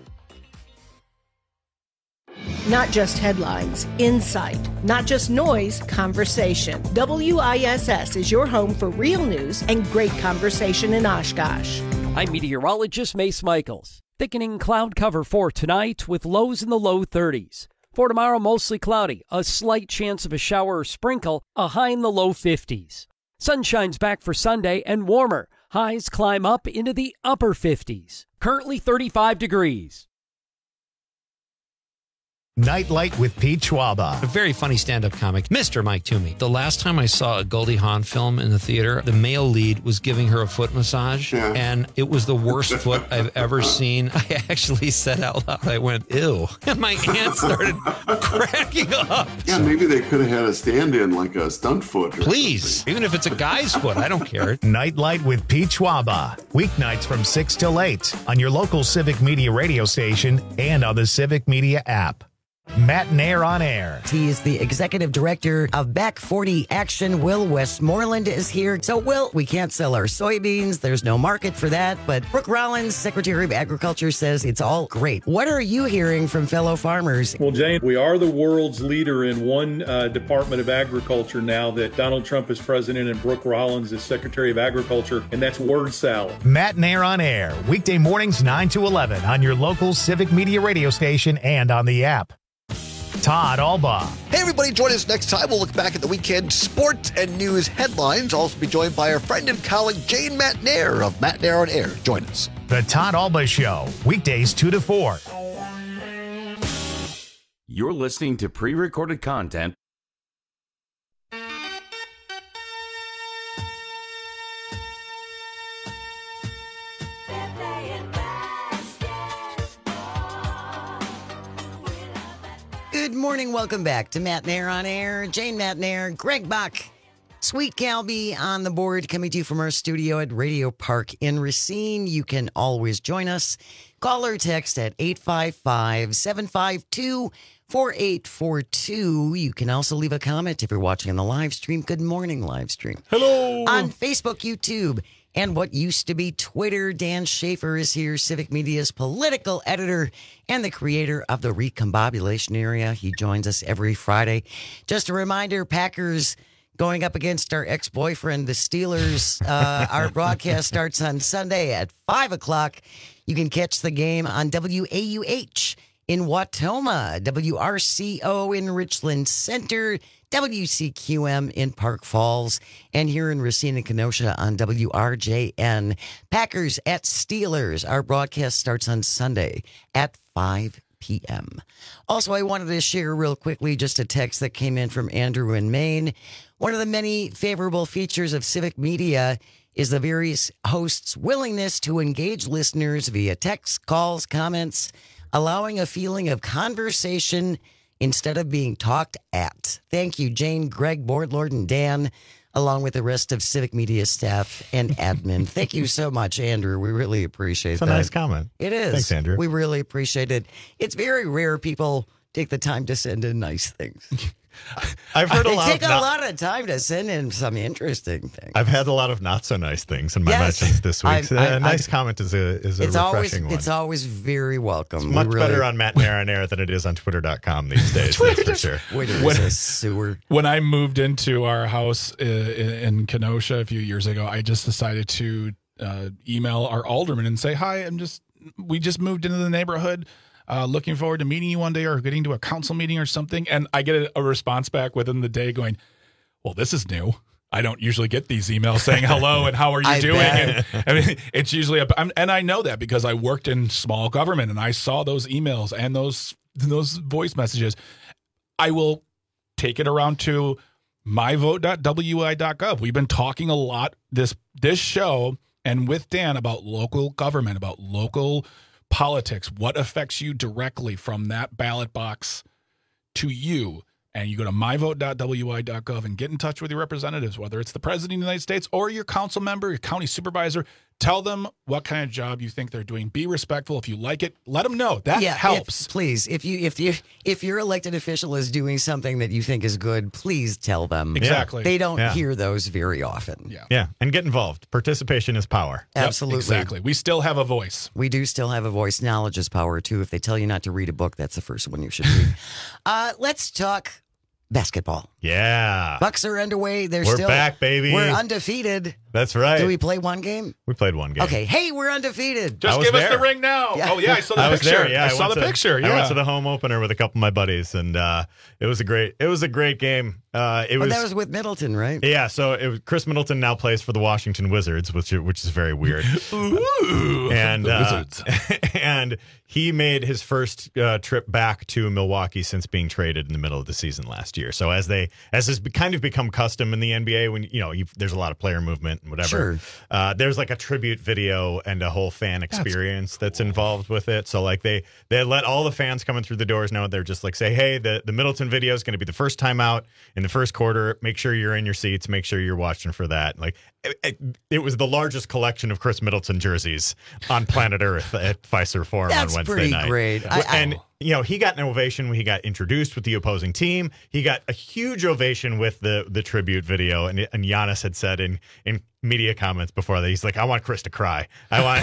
Not just headlines, insight. Not just noise, conversation. WISS is your home for real news and great conversation in Oshkosh.
I'm meteorologist Mace Michaels. Thickening cloud cover for tonight with lows in the low 30s. For tomorrow, mostly cloudy, a slight chance of a shower or sprinkle, a high in the low 50s. Sunshine's back for Sunday and warmer. Highs climb up into the upper 50s. Currently 35 degrees.
Nightlight with Pete Schwaba.
A very funny stand-up comic, Mr. Mike Toomey. The last time I saw a Goldie Hawn film in the theater, the male lead was giving her a foot massage, and it was the worst foot I've ever seen. I actually said out loud, I went, ew. And my aunt started cracking up.
Yeah, maybe they could have had a stand-in, like a stunt foot.
Please, even if it's a guy's foot, I don't care.
Nightlight with Pete Schwaba. Weeknights from 6 till 8 on your local Civic Media radio station and on the Civic Media app. Matt Nair on Air.
He is the executive director of Back 40 Action. Will Westmoreland is here. So, Will, we can't sell our soybeans. There's no market for that. But Brooke Rollins, Secretary of Agriculture, says it's all great. What are you hearing from fellow farmers?
Well, Jane, we are the world's leader in one Department of Agriculture now that Donald Trump is president and Brooke Rollins is Secretary of Agriculture, and that's word salad.
Matt Nair on Air, weekday mornings 9 to 11 on your local Civic Media radio station and on the app. Todd Alba.
Hey, everybody, join us next time. We'll look back at the weekend sports and news headlines. Also be joined by our friend and colleague, Jane Matt Nair of Matt Nair on Air. Join us.
The Todd Alba Show, weekdays 2 to 4.
You're listening to pre-recorded content.
Good morning. Welcome back to Matt Nair on Air. Jane Matt Nair, Greg Buck, Sweet Calby on the board, coming to you from our studio at Radio Park in Racine. You can always join us. Call or text at 855-752-4842. You can also leave a comment if you're watching on the live stream. Good morning, live stream.
Hello.
On Facebook, YouTube, and what used to be Twitter. Dan Schaefer is here, Civic Media's political editor and the creator of the Recombobulation Area. He joins us every Friday. Just a reminder, Packers going up against our ex-boyfriend, the Steelers. Our broadcast starts on Sunday at 5 o'clock. You can catch the game on WAUH in Wautoma, WRCO in Richland Center, WCQM in Park Falls, and here in Racine and Kenosha on WRJN. Packers at Steelers. Our broadcast starts on Sunday at 5 p.m. Also, I wanted to share real quickly just a text that came in from Andrew in Maine. One of the many favorable features of Civic Media is the various hosts' willingness to engage listeners via text, calls, comments, allowing a feeling of conversation instead of being talked at. Thank you, Jane, Greg, Board Lord, and Dan, along with the rest of Civic Media staff and admin. Thank you so much, Andrew. We really appreciate that.
It's a nice comment.
It is.
Thanks, Andrew.
We really appreciate it. It's very rare people take the time to send in nice things.
I've heard a lot.
They take a lot of time to send in some interesting things.
I've had a lot of not so nice things in my mentions this week. A nice comment is a refreshing one.
It's always very welcome.
It's much better on Matt Nair on Air than it is on Twitter.com these days. That's for sure.
Twitter is a sewer.
When I moved into our house in Kenosha a few years ago, I just decided to email our alderman and say, "Hi, we just moved into the neighborhood. Looking forward to meeting you one day or getting to a council meeting or something." And I get a response back within the day going, "Well, this is new. I don't usually get these emails saying hello and how are you doing?" And, I mean, it's usually and I know that because I worked in small government and I saw those emails and those voice messages. I will take it around to myvote.wi.gov. We've been talking a lot this show and with Dan about local government, about local politics, what affects you directly from that ballot box to you. And you go to myvote.wi.gov and get in touch with your representatives, whether it's the president of the United States or your council member, your county supervisor. Tell them what kind of job you think they're doing. Be respectful. If you like it, let them know. That helps.
Please, if your elected official is doing something that you think is good, please tell them.
Exactly.
They don't hear those very often.
Yeah, and get involved. Participation is power.
Absolutely.
Exactly. We still have a voice.
We do still have a voice. Knowledge is power, too. If they tell you not to read a book, that's the first one you should read. Let's talk basketball.
Yeah.
Bucks are underway.
We're back, baby.
We're undefeated.
That's right.
Did we play one game?
We played one game.
Okay. Hey, we're undefeated.
Just give us the ring now. Yeah. Oh, yeah. I saw the picture.
There, yeah.
I saw the picture. Yeah.
I went to the home opener with a couple of my buddies, and it was a great game.
That was with Middleton, right?
Yeah. So Chris Middleton now plays for the Washington Wizards, which is very weird.
Ooh,
and
the Wizards.
And he made his first trip back to Milwaukee since being traded in the middle of the season last year. So as has kind of become custom in the NBA, when there's a lot of player movement and whatever.
Sure.
There's like a tribute video and a whole fan experience that's involved with it. So like they let all the fans coming through the doors know. They're just like, say, hey, the Middleton video is going to be the first time out in the first quarter. Make sure you're in your seats. Make sure you're watching for that. Like it was the largest collection of Chris Middleton jerseys on planet Earth at Fiserv Forum on Wednesday night.
That's pretty great.
And he got an ovation when he got introduced with the opposing team. He got a huge ovation with the tribute video. And Giannis had said in media comments before that, he's like, I want Chris to cry. I want,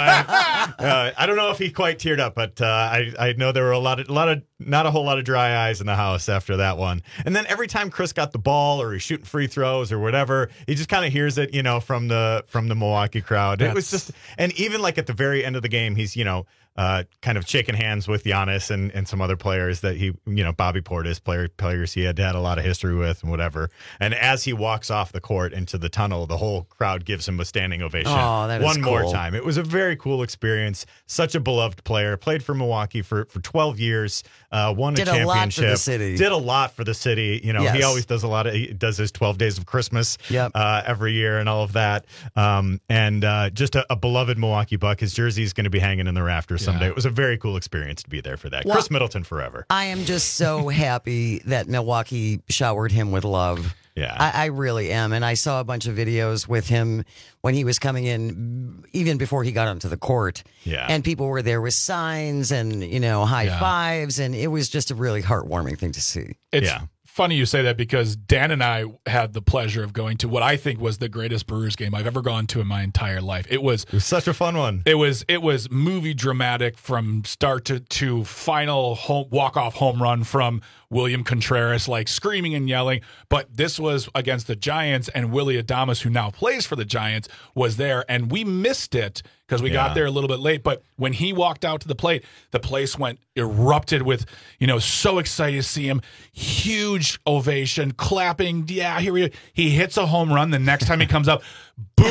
I don't know if he quite teared up, but I know there were not a whole lot of dry eyes in the house after that one. And then every time Chris got the ball or he's shooting free throws or whatever, he just kind of hears it, from the Milwaukee crowd. It was just, and even like at the very end of the game, he's, kind of shaking hands with Giannis and some other players that he, Bobby Portis, players he had a lot of history with and whatever. And as he walks off the court into the tunnel, the whole crowd gives him a standing ovation one more time. It was a very cool experience. Such a beloved player. Played for Milwaukee for 12 years. Won a championship. Did a lot for the city. Did a lot for the city. Yes. He always does he does his 12 Days of Christmas every year and all of that. And just a beloved Milwaukee Buck. His jersey is going to be hanging in the rafters someday. It was a very cool experience to be there for that. Well, Chris Middleton forever.
I am just so happy that Milwaukee showered him with love.
Yeah.
I really am. And I saw a bunch of videos with him when he was coming in, even before he got onto the court.
Yeah.
And people were there with signs and, high fives. And it was just a really heartwarming thing to see.
It's funny you say that because Dan and I had the pleasure of going to what I think was the greatest Brewers game I've ever gone to in my entire life. It was
such a fun one.
It was movie dramatic from start to final walk-off home run from William Contreras, like screaming and yelling. But this was against the Giants, and Willie Adames, who now plays for the Giants, was there. And we missed it because we got there a little bit late. But when he walked out to the plate, the place erupted with, so excited to see him. Huge ovation, clapping. Yeah, he hits a home run. The next time he comes up, boos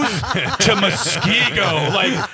to Muskego.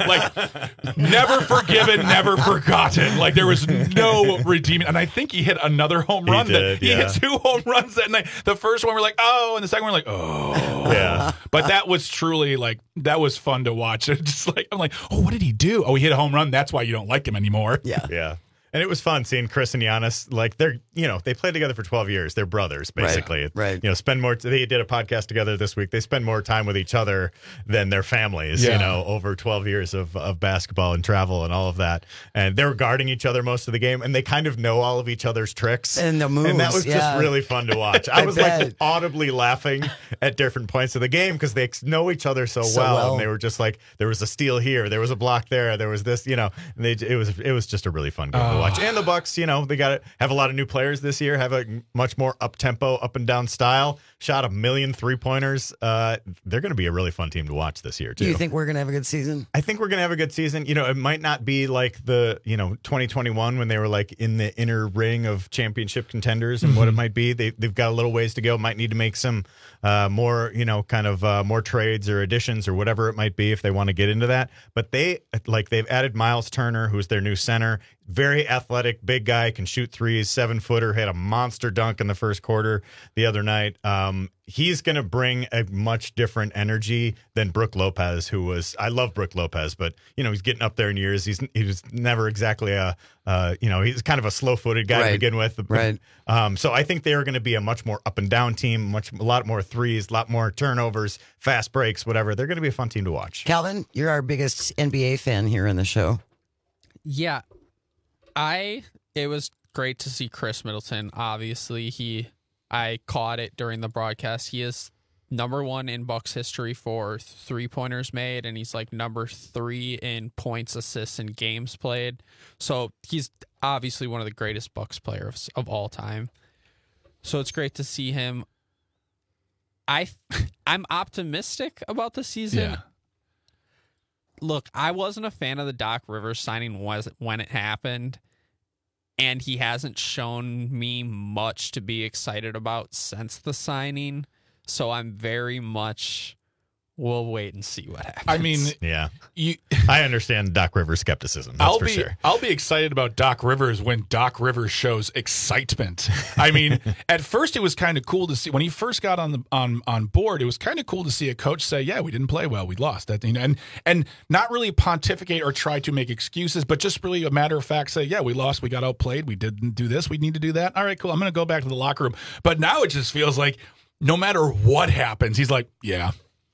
Like never forgiven, never forgotten. Like there was no redeeming. And I think he hit another home run. He hit 2 home runs that night. The first one we're like, oh, and the second one we're like, oh.
Yeah.
But that was truly that was fun to watch. Just I'm like, oh, what did he do? Oh, he hit a home run. That's why you don't like him anymore.
Yeah.
Yeah. And it was fun seeing Chris and Giannis. Like they're, they played together for 12 years. They're brothers, basically.
Right.
Spend more. They did a podcast together this week. They spend more time with each other than their families. Over 12 years of basketball and travel and all of that. And they were guarding each other most of the game, and they kind of know all of each other's tricks
and the moves.
And that was just really fun to watch. I was audibly laughing at different points of the game because they know each other so well, and they were just like, there was a steal here, there was a block there, there was this. And it was just a really fun game to watch. And the Bucks, they have a lot of new players this year, have a much more up-tempo, up-and-down style, shot 1 million three-pointers. They're going to be a really fun team to watch this year, too.
Do you think we're going to have a good season?
I think we're going to have a good season. It might not be like the, 2021 when they were like in the inner ring of championship contenders and what it might be. They've got a little ways to go. Might need to make some more, more trades or additions or whatever it might be if they want to get into that. But they've added Miles Turner, who's their new center. Very athletic, big guy, can shoot threes, 7-footer, had a monster dunk in the first quarter the other night. He's going to bring a much different energy than Brook Lopez, I love Brook Lopez, but, he's getting up there in years. He was never exactly he's kind of a slow-footed guy to begin with.
Right.
So I think they're going to be a much more up-and-down team, a lot more threes, a lot more turnovers, fast breaks, whatever. They're going to be a fun team to watch.
Calvin, you're our biggest NBA fan here in the show.
Yeah. It was great to see Chris Middleton. Obviously, I caught it during the broadcast. He is number 1 in Bucks history for 3-pointers made, and he's like number 3 in points, assists, and games played. So he's obviously one of the greatest Bucks players of all time. So it's great to see him. I'm optimistic about the season.
Yeah.
Look, I wasn't a fan of the Doc Rivers signing when it happened, and he hasn't shown me much to be excited about since the signing. So I'm very much, we'll wait and see what happens.
I mean,
I understand Doc Rivers' skepticism. That's for sure.
I'll be excited about Doc Rivers when Doc Rivers shows excitement. I mean, at first it was kind of cool to see when he first got on board. It was kind of cool to see a coach say, "Yeah, we didn't play well, we lost." That and not really pontificate or try to make excuses, but just really a matter of fact say, "Yeah, we lost, we got outplayed, we didn't do this, we need to do that." All right, cool. I'm going to go back to the locker room. But now it just feels like no matter what happens, he's like, "Yeah."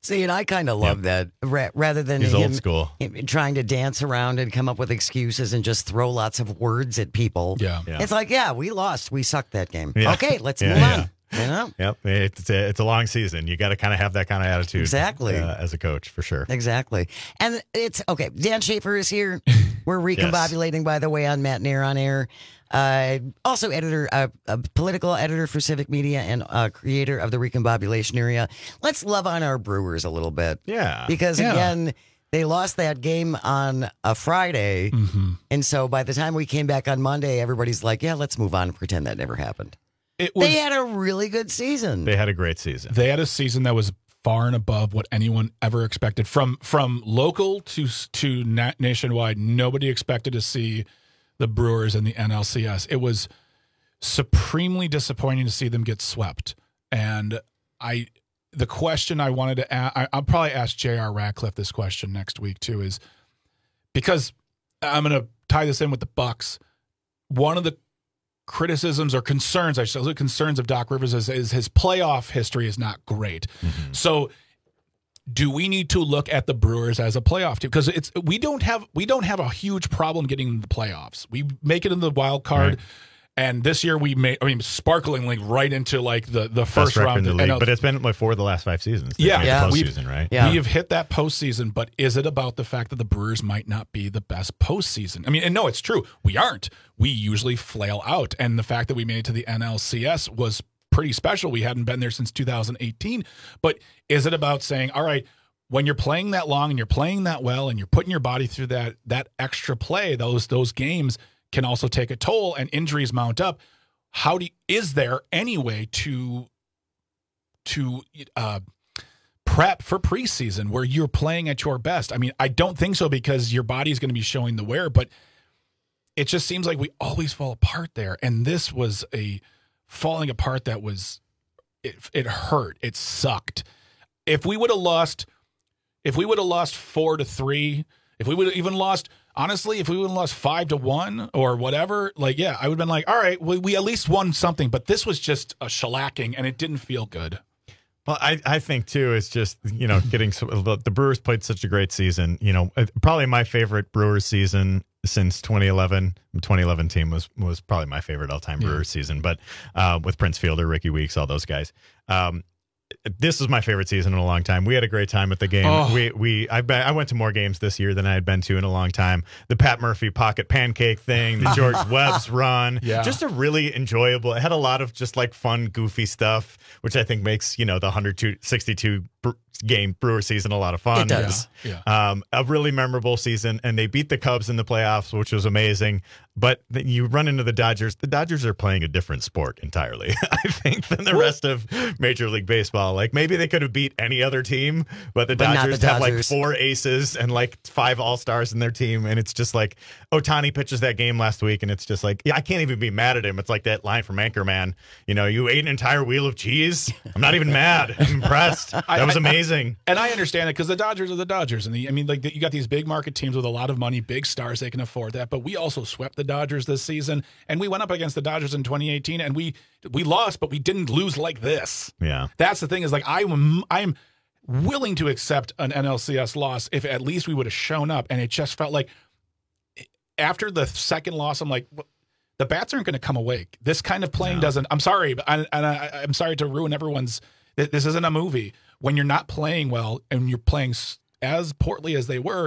See, and I kind of love that rather than
He's
him
old school.
Trying to dance around and come up with excuses and just throw lots of words at people.
Yeah.
It's like, we lost. We sucked that game.
Yeah.
Okay, let's
Yeah,
move
yeah.
on. You know?
Yep. It's a long season. You got to kind of have that kind of attitude.
Exactly.
As a coach, for sure.
Exactly. And it's okay. Dan Schaefer is here. We're recombobulating, by the way, on Matt Nair on Air. Also editor, a political editor for Civic Media and creator of the Recombobulation Area. Let's love on our Brewers a little bit.
Yeah.
Because again, they lost that game on a Friday.
Mm-hmm.
And so by the time we came back on Monday, everybody's like, let's move on and pretend that never happened. They had a really good season.
They had a great season.
They had a season that was far and above what anyone ever expected. From local to nationwide, nobody expected to see the Brewers in the NLCS. It was supremely disappointing to see them get swept. And the question I wanted to ask, I'll probably ask J.R. Ratcliffe this question next week too, is because I'm going to tie this in with the Bucks. One of the criticisms or concerns, I should say, concerns of Doc Rivers is his playoff history is not great. Mm-hmm. So do we need to look at the Brewers as a playoff team? Because we don't have a huge problem getting into the playoffs. We make it in the wild card. Right. And this year we made, sparklingly right into like the first round
in the league. But it's been like 4 of the last 5 seasons. Postseason, right?
Yeah.
We have hit that postseason, but is it about the fact that the Brewers might not be the best postseason? And no, it's true. We aren't. We usually flail out. And the fact that we made it to the NLCS was pretty special. We hadn't been there since 2018. But is it about saying, all right, when you're playing that long and you're playing that well and you're putting your body through that extra play, those games can also take a toll and injuries mount up. Is there any way to prep for preseason where you're playing at your best? I don't think so, because your body's going to be showing the wear, but it just seems like we always fall apart there. And this was a falling apart that was, it hurt. It sucked. If we would have lost 4-3, if we would have even lost, honestly, if we would have lost 5-1 or whatever, I would have been like, all right, we at least won something. But this was just a shellacking, and it didn't feel good.
Well, I think, too, it's just, getting the Brewers played such a great season. Probably my favorite Brewers season since 2011. The 2011 team was probably my favorite all-time Brewers season. But with Prince Fielder, Ricky Weeks, all those guys. This is my favorite season in a long time. We had a great time at the game. I went to more games this year than I had been to in a long time. The Pat Murphy pocket pancake thing, the George Webb's run, just a really enjoyable. It had a lot of just fun, goofy stuff, which I think makes the 162 game Brewer season a lot of fun.
It does.
A really memorable season, and they beat the Cubs in the playoffs, which was amazing. But then you run into the Dodgers. The Dodgers are playing a different sport entirely, I think, than the rest of Major League Baseball. Maybe they could have beat any other team, but the Dodgers have 4 aces and 5 all-stars in their team, and it's just Ohtani pitches that game last week, and it's just I can't even be mad at him. It's like that line from Anchorman, you ate an entire wheel of cheese? I'm not even mad. I'm impressed. That was amazing.
And I understand it, because the Dodgers are the Dodgers, and you got these big market teams with a lot of money, big stars, they can afford that. But we also swept the Dodgers this season, and we went up against the Dodgers in 2018, and we lost, but we didn't lose like this.
Yeah,
that's the thing, is I'm willing to accept an NLCS loss if at least we would have shown up. And it just felt like after the second loss, I'm like, the bats aren't going to come awake. This kind of playing doesn't. I'm sorry, but I'm sorry to ruin everyone's. This isn't a movie. When you're not playing well and you're playing as poorly as they were,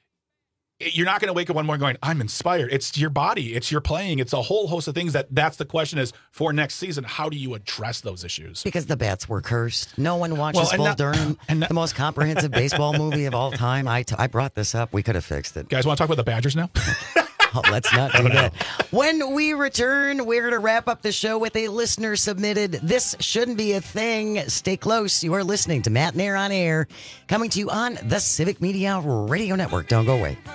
you're not going to wake up one morning going, I'm inspired. It's your body. It's your playing. It's a whole host of things. That's the question is, for next season, how do you address those issues?
Because the bats were cursed. No one watches Bull Durham, the most comprehensive baseball movie of all time. I brought this up. We could have fixed it.
Guys, want to talk about the Badgers now?
Let's not do that. When we return, we're going to wrap up the show with a listener-submitted This Shouldn't Be a Thing. Stay close. You are listening to Matt Nair on Air, coming to you on the Civic Media Radio Network. Don't go away.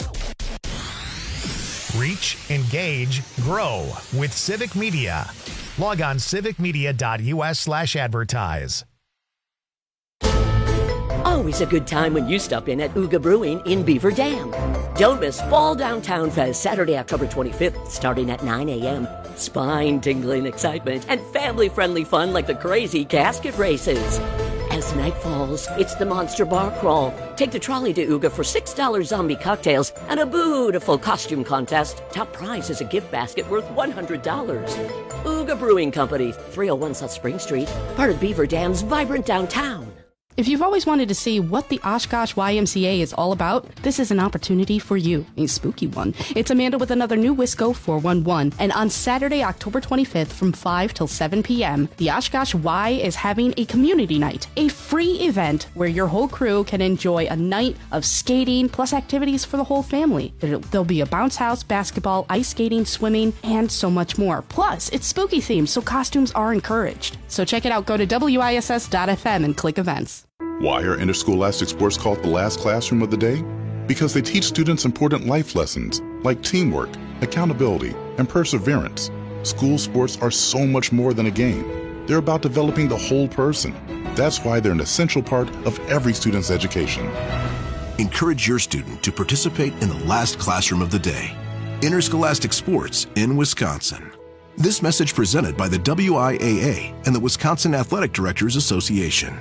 Reach, engage, grow with Civic Media. Log on civicmedia.us/advertise.
Always a good time when you stop in at Ooga Brewing in Beaver Dam. Don't miss Fall Downtown Fest, Saturday, October 25th, starting at 9 a.m. Spine-tingling excitement and family-friendly fun like the crazy casket races. As night falls, it's the Monster Bar Crawl. Take the trolley to Ooga for $6 zombie cocktails and a beautiful costume contest. Top prize is a gift basket worth $100. Ooga Brewing Company, 301 South Spring Street, part of Beaver Dam's vibrant downtown.
If you've always wanted to see what the Oshkosh YMCA is all about, this is an opportunity for you. A spooky one. It's Amanda with another new Wisco 411. And on Saturday, October 25th from 5 till 7 p.m., the Oshkosh Y is having a community night, a free event where your whole crew can enjoy a night of skating plus activities for the whole family. There'll be a bounce house, basketball, ice skating, swimming, and so much more. Plus, it's spooky themed, so costumes are encouraged. So check it out. Go to WISS.FM and click events.
Why are interscholastic sports called the last classroom of the day? Because they teach students important life lessons like teamwork, accountability, and perseverance. School sports are so much more than a game. They're about developing the whole person. That's why they're an essential part of every student's education.
Encourage your student to participate in the last classroom of the day. Interscholastic sports in Wisconsin. This message presented by the WIAA and the Wisconsin Athletic Directors Association.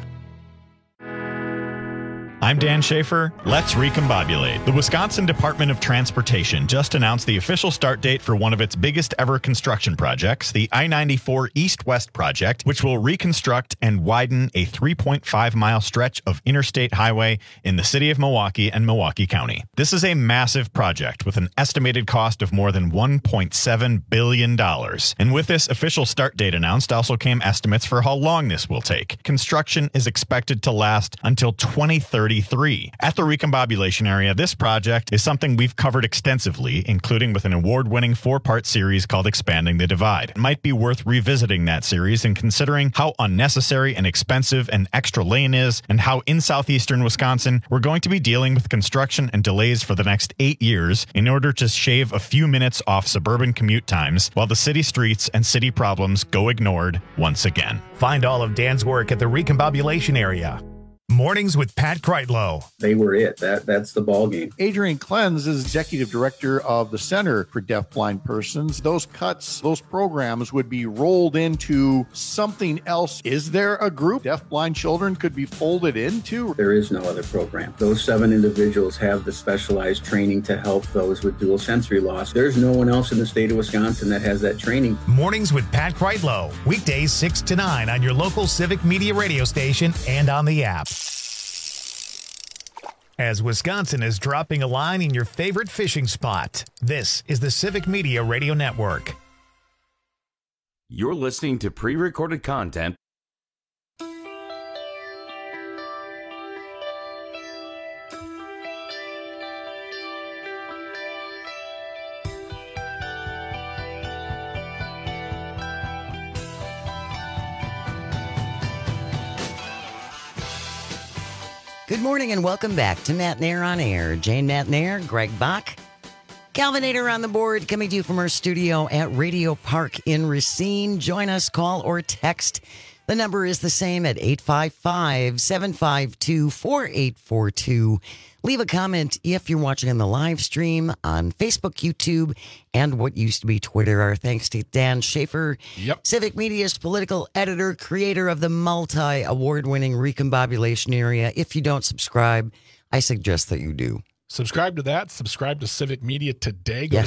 I'm Dan Schaefer. Let's recombobulate. The Wisconsin Department of Transportation just announced the official start date for one of its biggest ever construction projects, the I-94 East-West project, which will reconstruct and widen a 3.5-mile stretch of interstate highway in the city of Milwaukee and Milwaukee County. This is a massive project with an estimated cost of more than $1.7 billion. And with this official start date announced also came estimates for how long this will take. Construction is expected to last until 2030. At the recombobulation area, this project is something we've covered extensively, including with an award-winning 4-part series called Expanding the Divide. It might be worth revisiting that series and considering how unnecessary and expensive an extra lane is, and how in southeastern Wisconsin we're going to be dealing with construction and delays for the next 8 years in order to shave a few minutes off suburban commute times while the city streets and city problems go ignored once again.
Find all of Dan's work at the recombobulation area. Mornings with Pat Kreitlow.
They were it. That's the ball game.
Adrian Klenz is executive director of the Center for Deafblind Persons. Those cuts, those programs would be rolled into something else. Is there a group deafblind children could be folded into?
There is no other program. Those 7 individuals have the specialized training to help those with dual sensory loss. There's no one else in the state of Wisconsin that has that training.
Mornings with Pat Kreitlow. Weekdays 6 to 9 on your local Civic Media radio station and on the app. As Wisconsin is dropping a line in your favorite fishing spot, this is the Civic Media Radio Network.
You're listening to pre-recorded content.
Good morning and welcome back to Matt Nair on Air. Jane Matt Nair, Greg Bach, Calvinator on the board, coming to you from our studio at Radio Park in Racine. Join us, call or text. The number is the same at 855-752-4842. Leave a comment if you're watching on the live stream on Facebook, YouTube, and what used to be Twitter. Our thanks to Dan Schaefer, Civic Media's political editor, creator of the multi-award-winning Recombobulation Area. If you don't subscribe, I suggest that you do.
Subscribe to that. Subscribe to Civic Media Today. Go to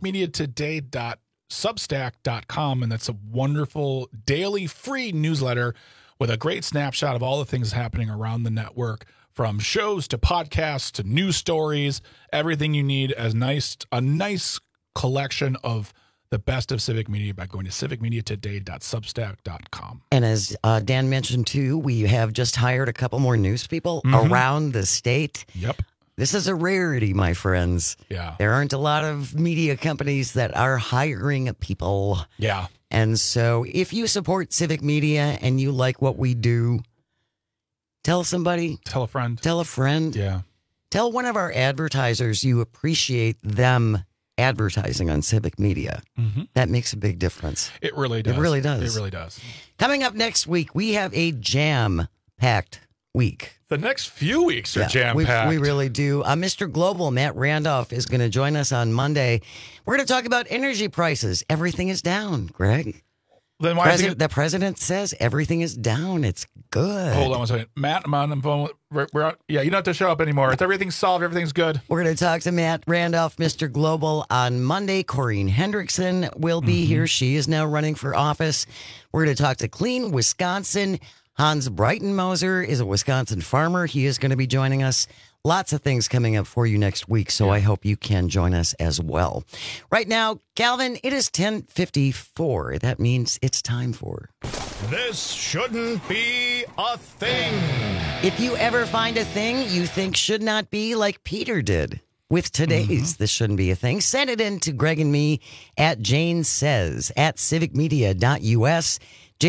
civicmediatoday.substack.com, and that's a wonderful daily free newsletter with a great snapshot of all the things happening around the network, from shows to podcasts to news stories, everything you need. A nice collection of the best of Civic Media by going to civicmediatoday.substack.com.
And as Dan mentioned, too, we have just hired a couple more news people around the state.
Yep.
This is a rarity, my friends.
Yeah.
There aren't a lot of media companies that are hiring people.
Yeah.
And so if you support Civic Media and you like what we do, tell somebody.
Tell a friend.
Tell a friend.
Yeah.
Tell one of our advertisers you appreciate them advertising on civic media. That makes a big difference.
It really does.
It really does.
It really does.
Coming up next week, we have a jam-packed week.
The next few weeks are jam-packed.
We really do. Mr. Global, Matt Randolph, is going to join us on Monday. We're going to talk about energy prices. Everything is down, Greg.
Then why
the president says everything is down. It's good.
Hold on one second. Matt, I'm on the phone. We're out. Yeah, you don't have to show up anymore. It's everything's solved. Everything's good.
We're going to talk to Matt Randolph, Mr. Global, on Monday. Corinne Hendrickson will be here. She is now running for office. We're going to talk to Clean Wisconsin. Hans Breitenmoser is a Wisconsin farmer. He is going to be joining us. Lots of things coming up for you next week, so I hope you can join us as well. Right now, Calvin, it is 10:54. That means it's time for...
This shouldn't be a thing.
If you ever find a thing you think should not be, like Peter did with today's This Shouldn't Be a Thing, send it in to Greg and me at Jane Says at civicmedia.us.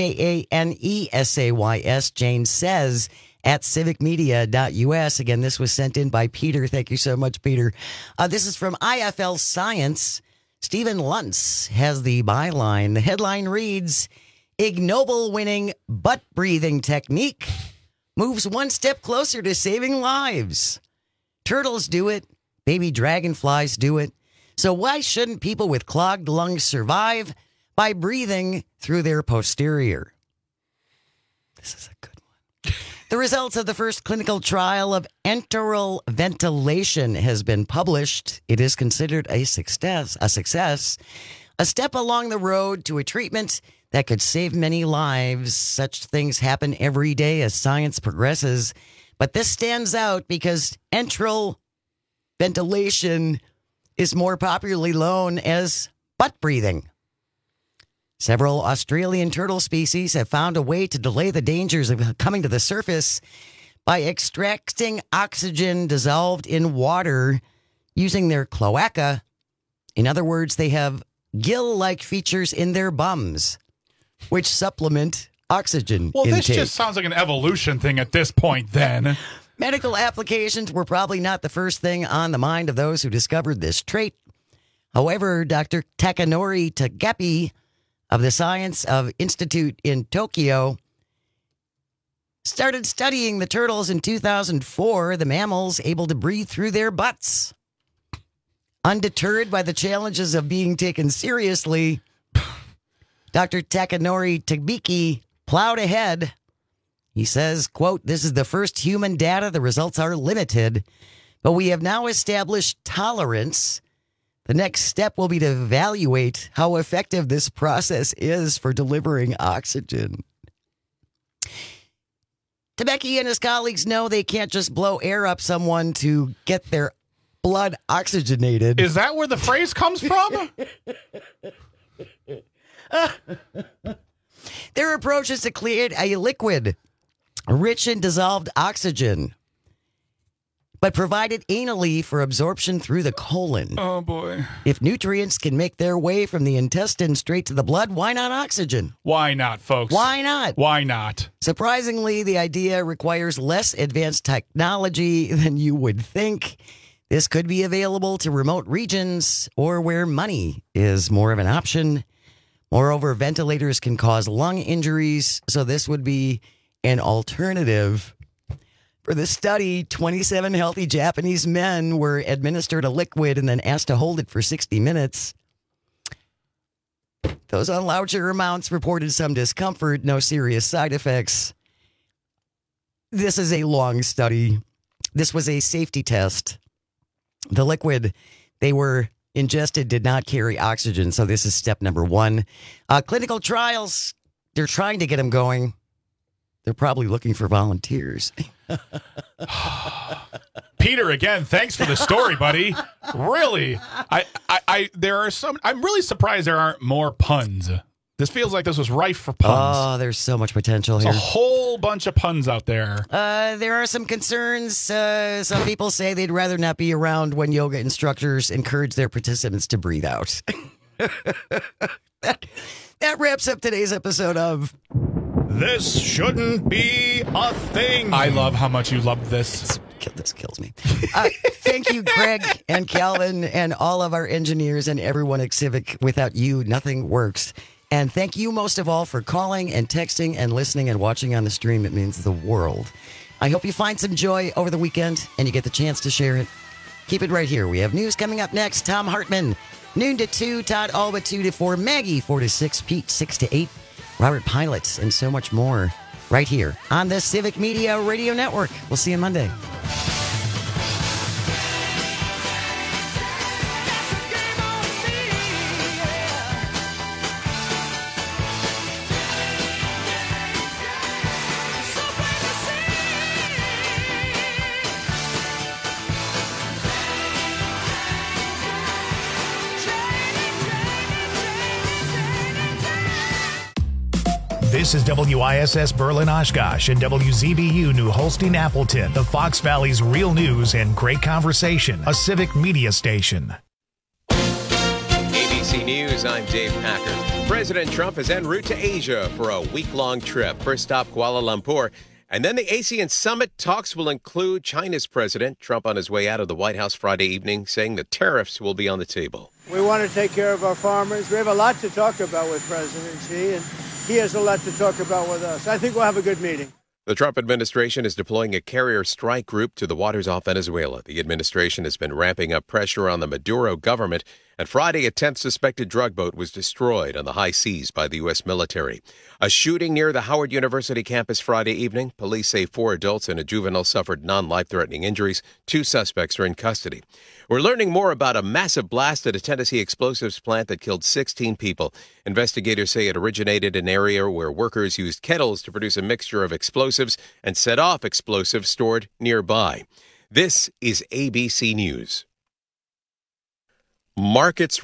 JANESAYS, Jane Says at civicmedia.us. Again, this was sent in by Peter. Thank you so much, Peter. This is from IFL Science. Stephen Luntz has the byline. The headline reads, ignoble winning butt breathing technique moves one step closer to saving lives. Turtles do it. Baby dragonflies do it. So why shouldn't people with clogged lungs survive by breathing through their posterior? This is a good one. The results of the first clinical trial of enteral ventilation has been published. It is considered a success, a step along the road to a treatment that could save many lives. Such things happen every day as science progresses. But this stands out because enteral ventilation is more popularly known as butt breathing. Several Australian turtle species have found a way to delay the dangers of coming to the surface by extracting oxygen dissolved in water using their cloaca. In other words, they have gill-like features in their bums, which supplement oxygen intake.
This just sounds like an evolution thing at this point, then.
Medical applications were probably not the first thing on the mind of those who discovered this trait. However, Dr. Takanori Tagepi of the Science of Institute in Tokyo started studying the turtles in 2004, the mammals able to breathe through their butts. Undeterred by the challenges of being taken seriously, Dr. Takanori Tagepi plowed ahead. He says, quote, this is the first human data. The results are limited, but we have now established tolerance. The next step will be to evaluate how effective this process is for delivering oxygen. Tagepi and his colleagues know they can't just blow air up someone to get their blood oxygenated.
Is that where the phrase comes from?
Their approach is to create a liquid rich in dissolved oxygen, but provided anally for absorption through the colon.
Oh, boy.
If nutrients can make their way from the intestine straight to the blood, why not oxygen?
Why not, folks?
Why not?
Why not?
Surprisingly, the idea requires less advanced technology than you would think. This could be available to remote regions or where money is more of an option. Moreover, ventilators can cause lung injuries, so this would be an alternative. For the study, 27 healthy Japanese men were administered a liquid and then asked to hold it for 60 minutes. Those on larger amounts reported some discomfort, no serious side effects. This is a long study. This was a safety test. The liquid they were ingested did not carry oxygen, so this is step number one. Clinical trials, they're trying to get them going. They're probably looking for volunteers.
Peter, again, thanks for the story, buddy. Really, there are some. I'm really surprised there aren't more puns. This feels like this was rife for puns.
Oh, there's so much potential here.
There's a whole bunch of puns out there.
There are some concerns. Some people say they'd rather not be around when yoga instructors encourage their participants to breathe out. That wraps up today's episode of
This Shouldn't Be a Thing.
I love how much you loved this.
This kills me. Thank you, Greg and Calvin and all of our engineers and everyone at Civic. Without you, nothing works. And thank you most of all for calling and texting and listening and watching on the stream. It means the world. I hope you find some joy over the weekend and you get the chance to share it. Keep it right here. We have news coming up next. Tom Hartman, noon to 2, Todd Alba 2 to 4, Maggie 4 to 6, Pete 6 to 8, Robert Pilots, and so much more right here on the Civic Media Radio Network. We'll see you Monday.
This is WISS Berlin Oshkosh and WZBU New Holstein Appleton, the Fox Valley's real news and great conversation, a civic media station.
ABC News, I'm Dave Packer. President Trump is en route to Asia for a week-long trip. First stop, Kuala Lumpur. And then the ASEAN summit talks will include China's president. Trump on his way out of the White House Friday evening saying the tariffs will be on the table.
We want to take care of our farmers. We have a lot to talk about with President Xi, and he has a lot to talk about with us. I think we'll have a good meeting.
The Trump administration is deploying a carrier strike group to the waters off Venezuela. The administration has been ramping up pressure on the Maduro government. And Friday, a 10th suspected drug boat was destroyed on the high seas by the U.S. military. A shooting near the Howard University campus Friday evening. Police say 4 adults and a juvenile suffered non-life-threatening injuries. 2 suspects are in custody. We're learning more about a massive blast at a Tennessee explosives plant that killed 16 people. Investigators say it originated in an area where workers used kettles to produce a mixture of explosives and set off explosives stored nearby. This is ABC News. Markets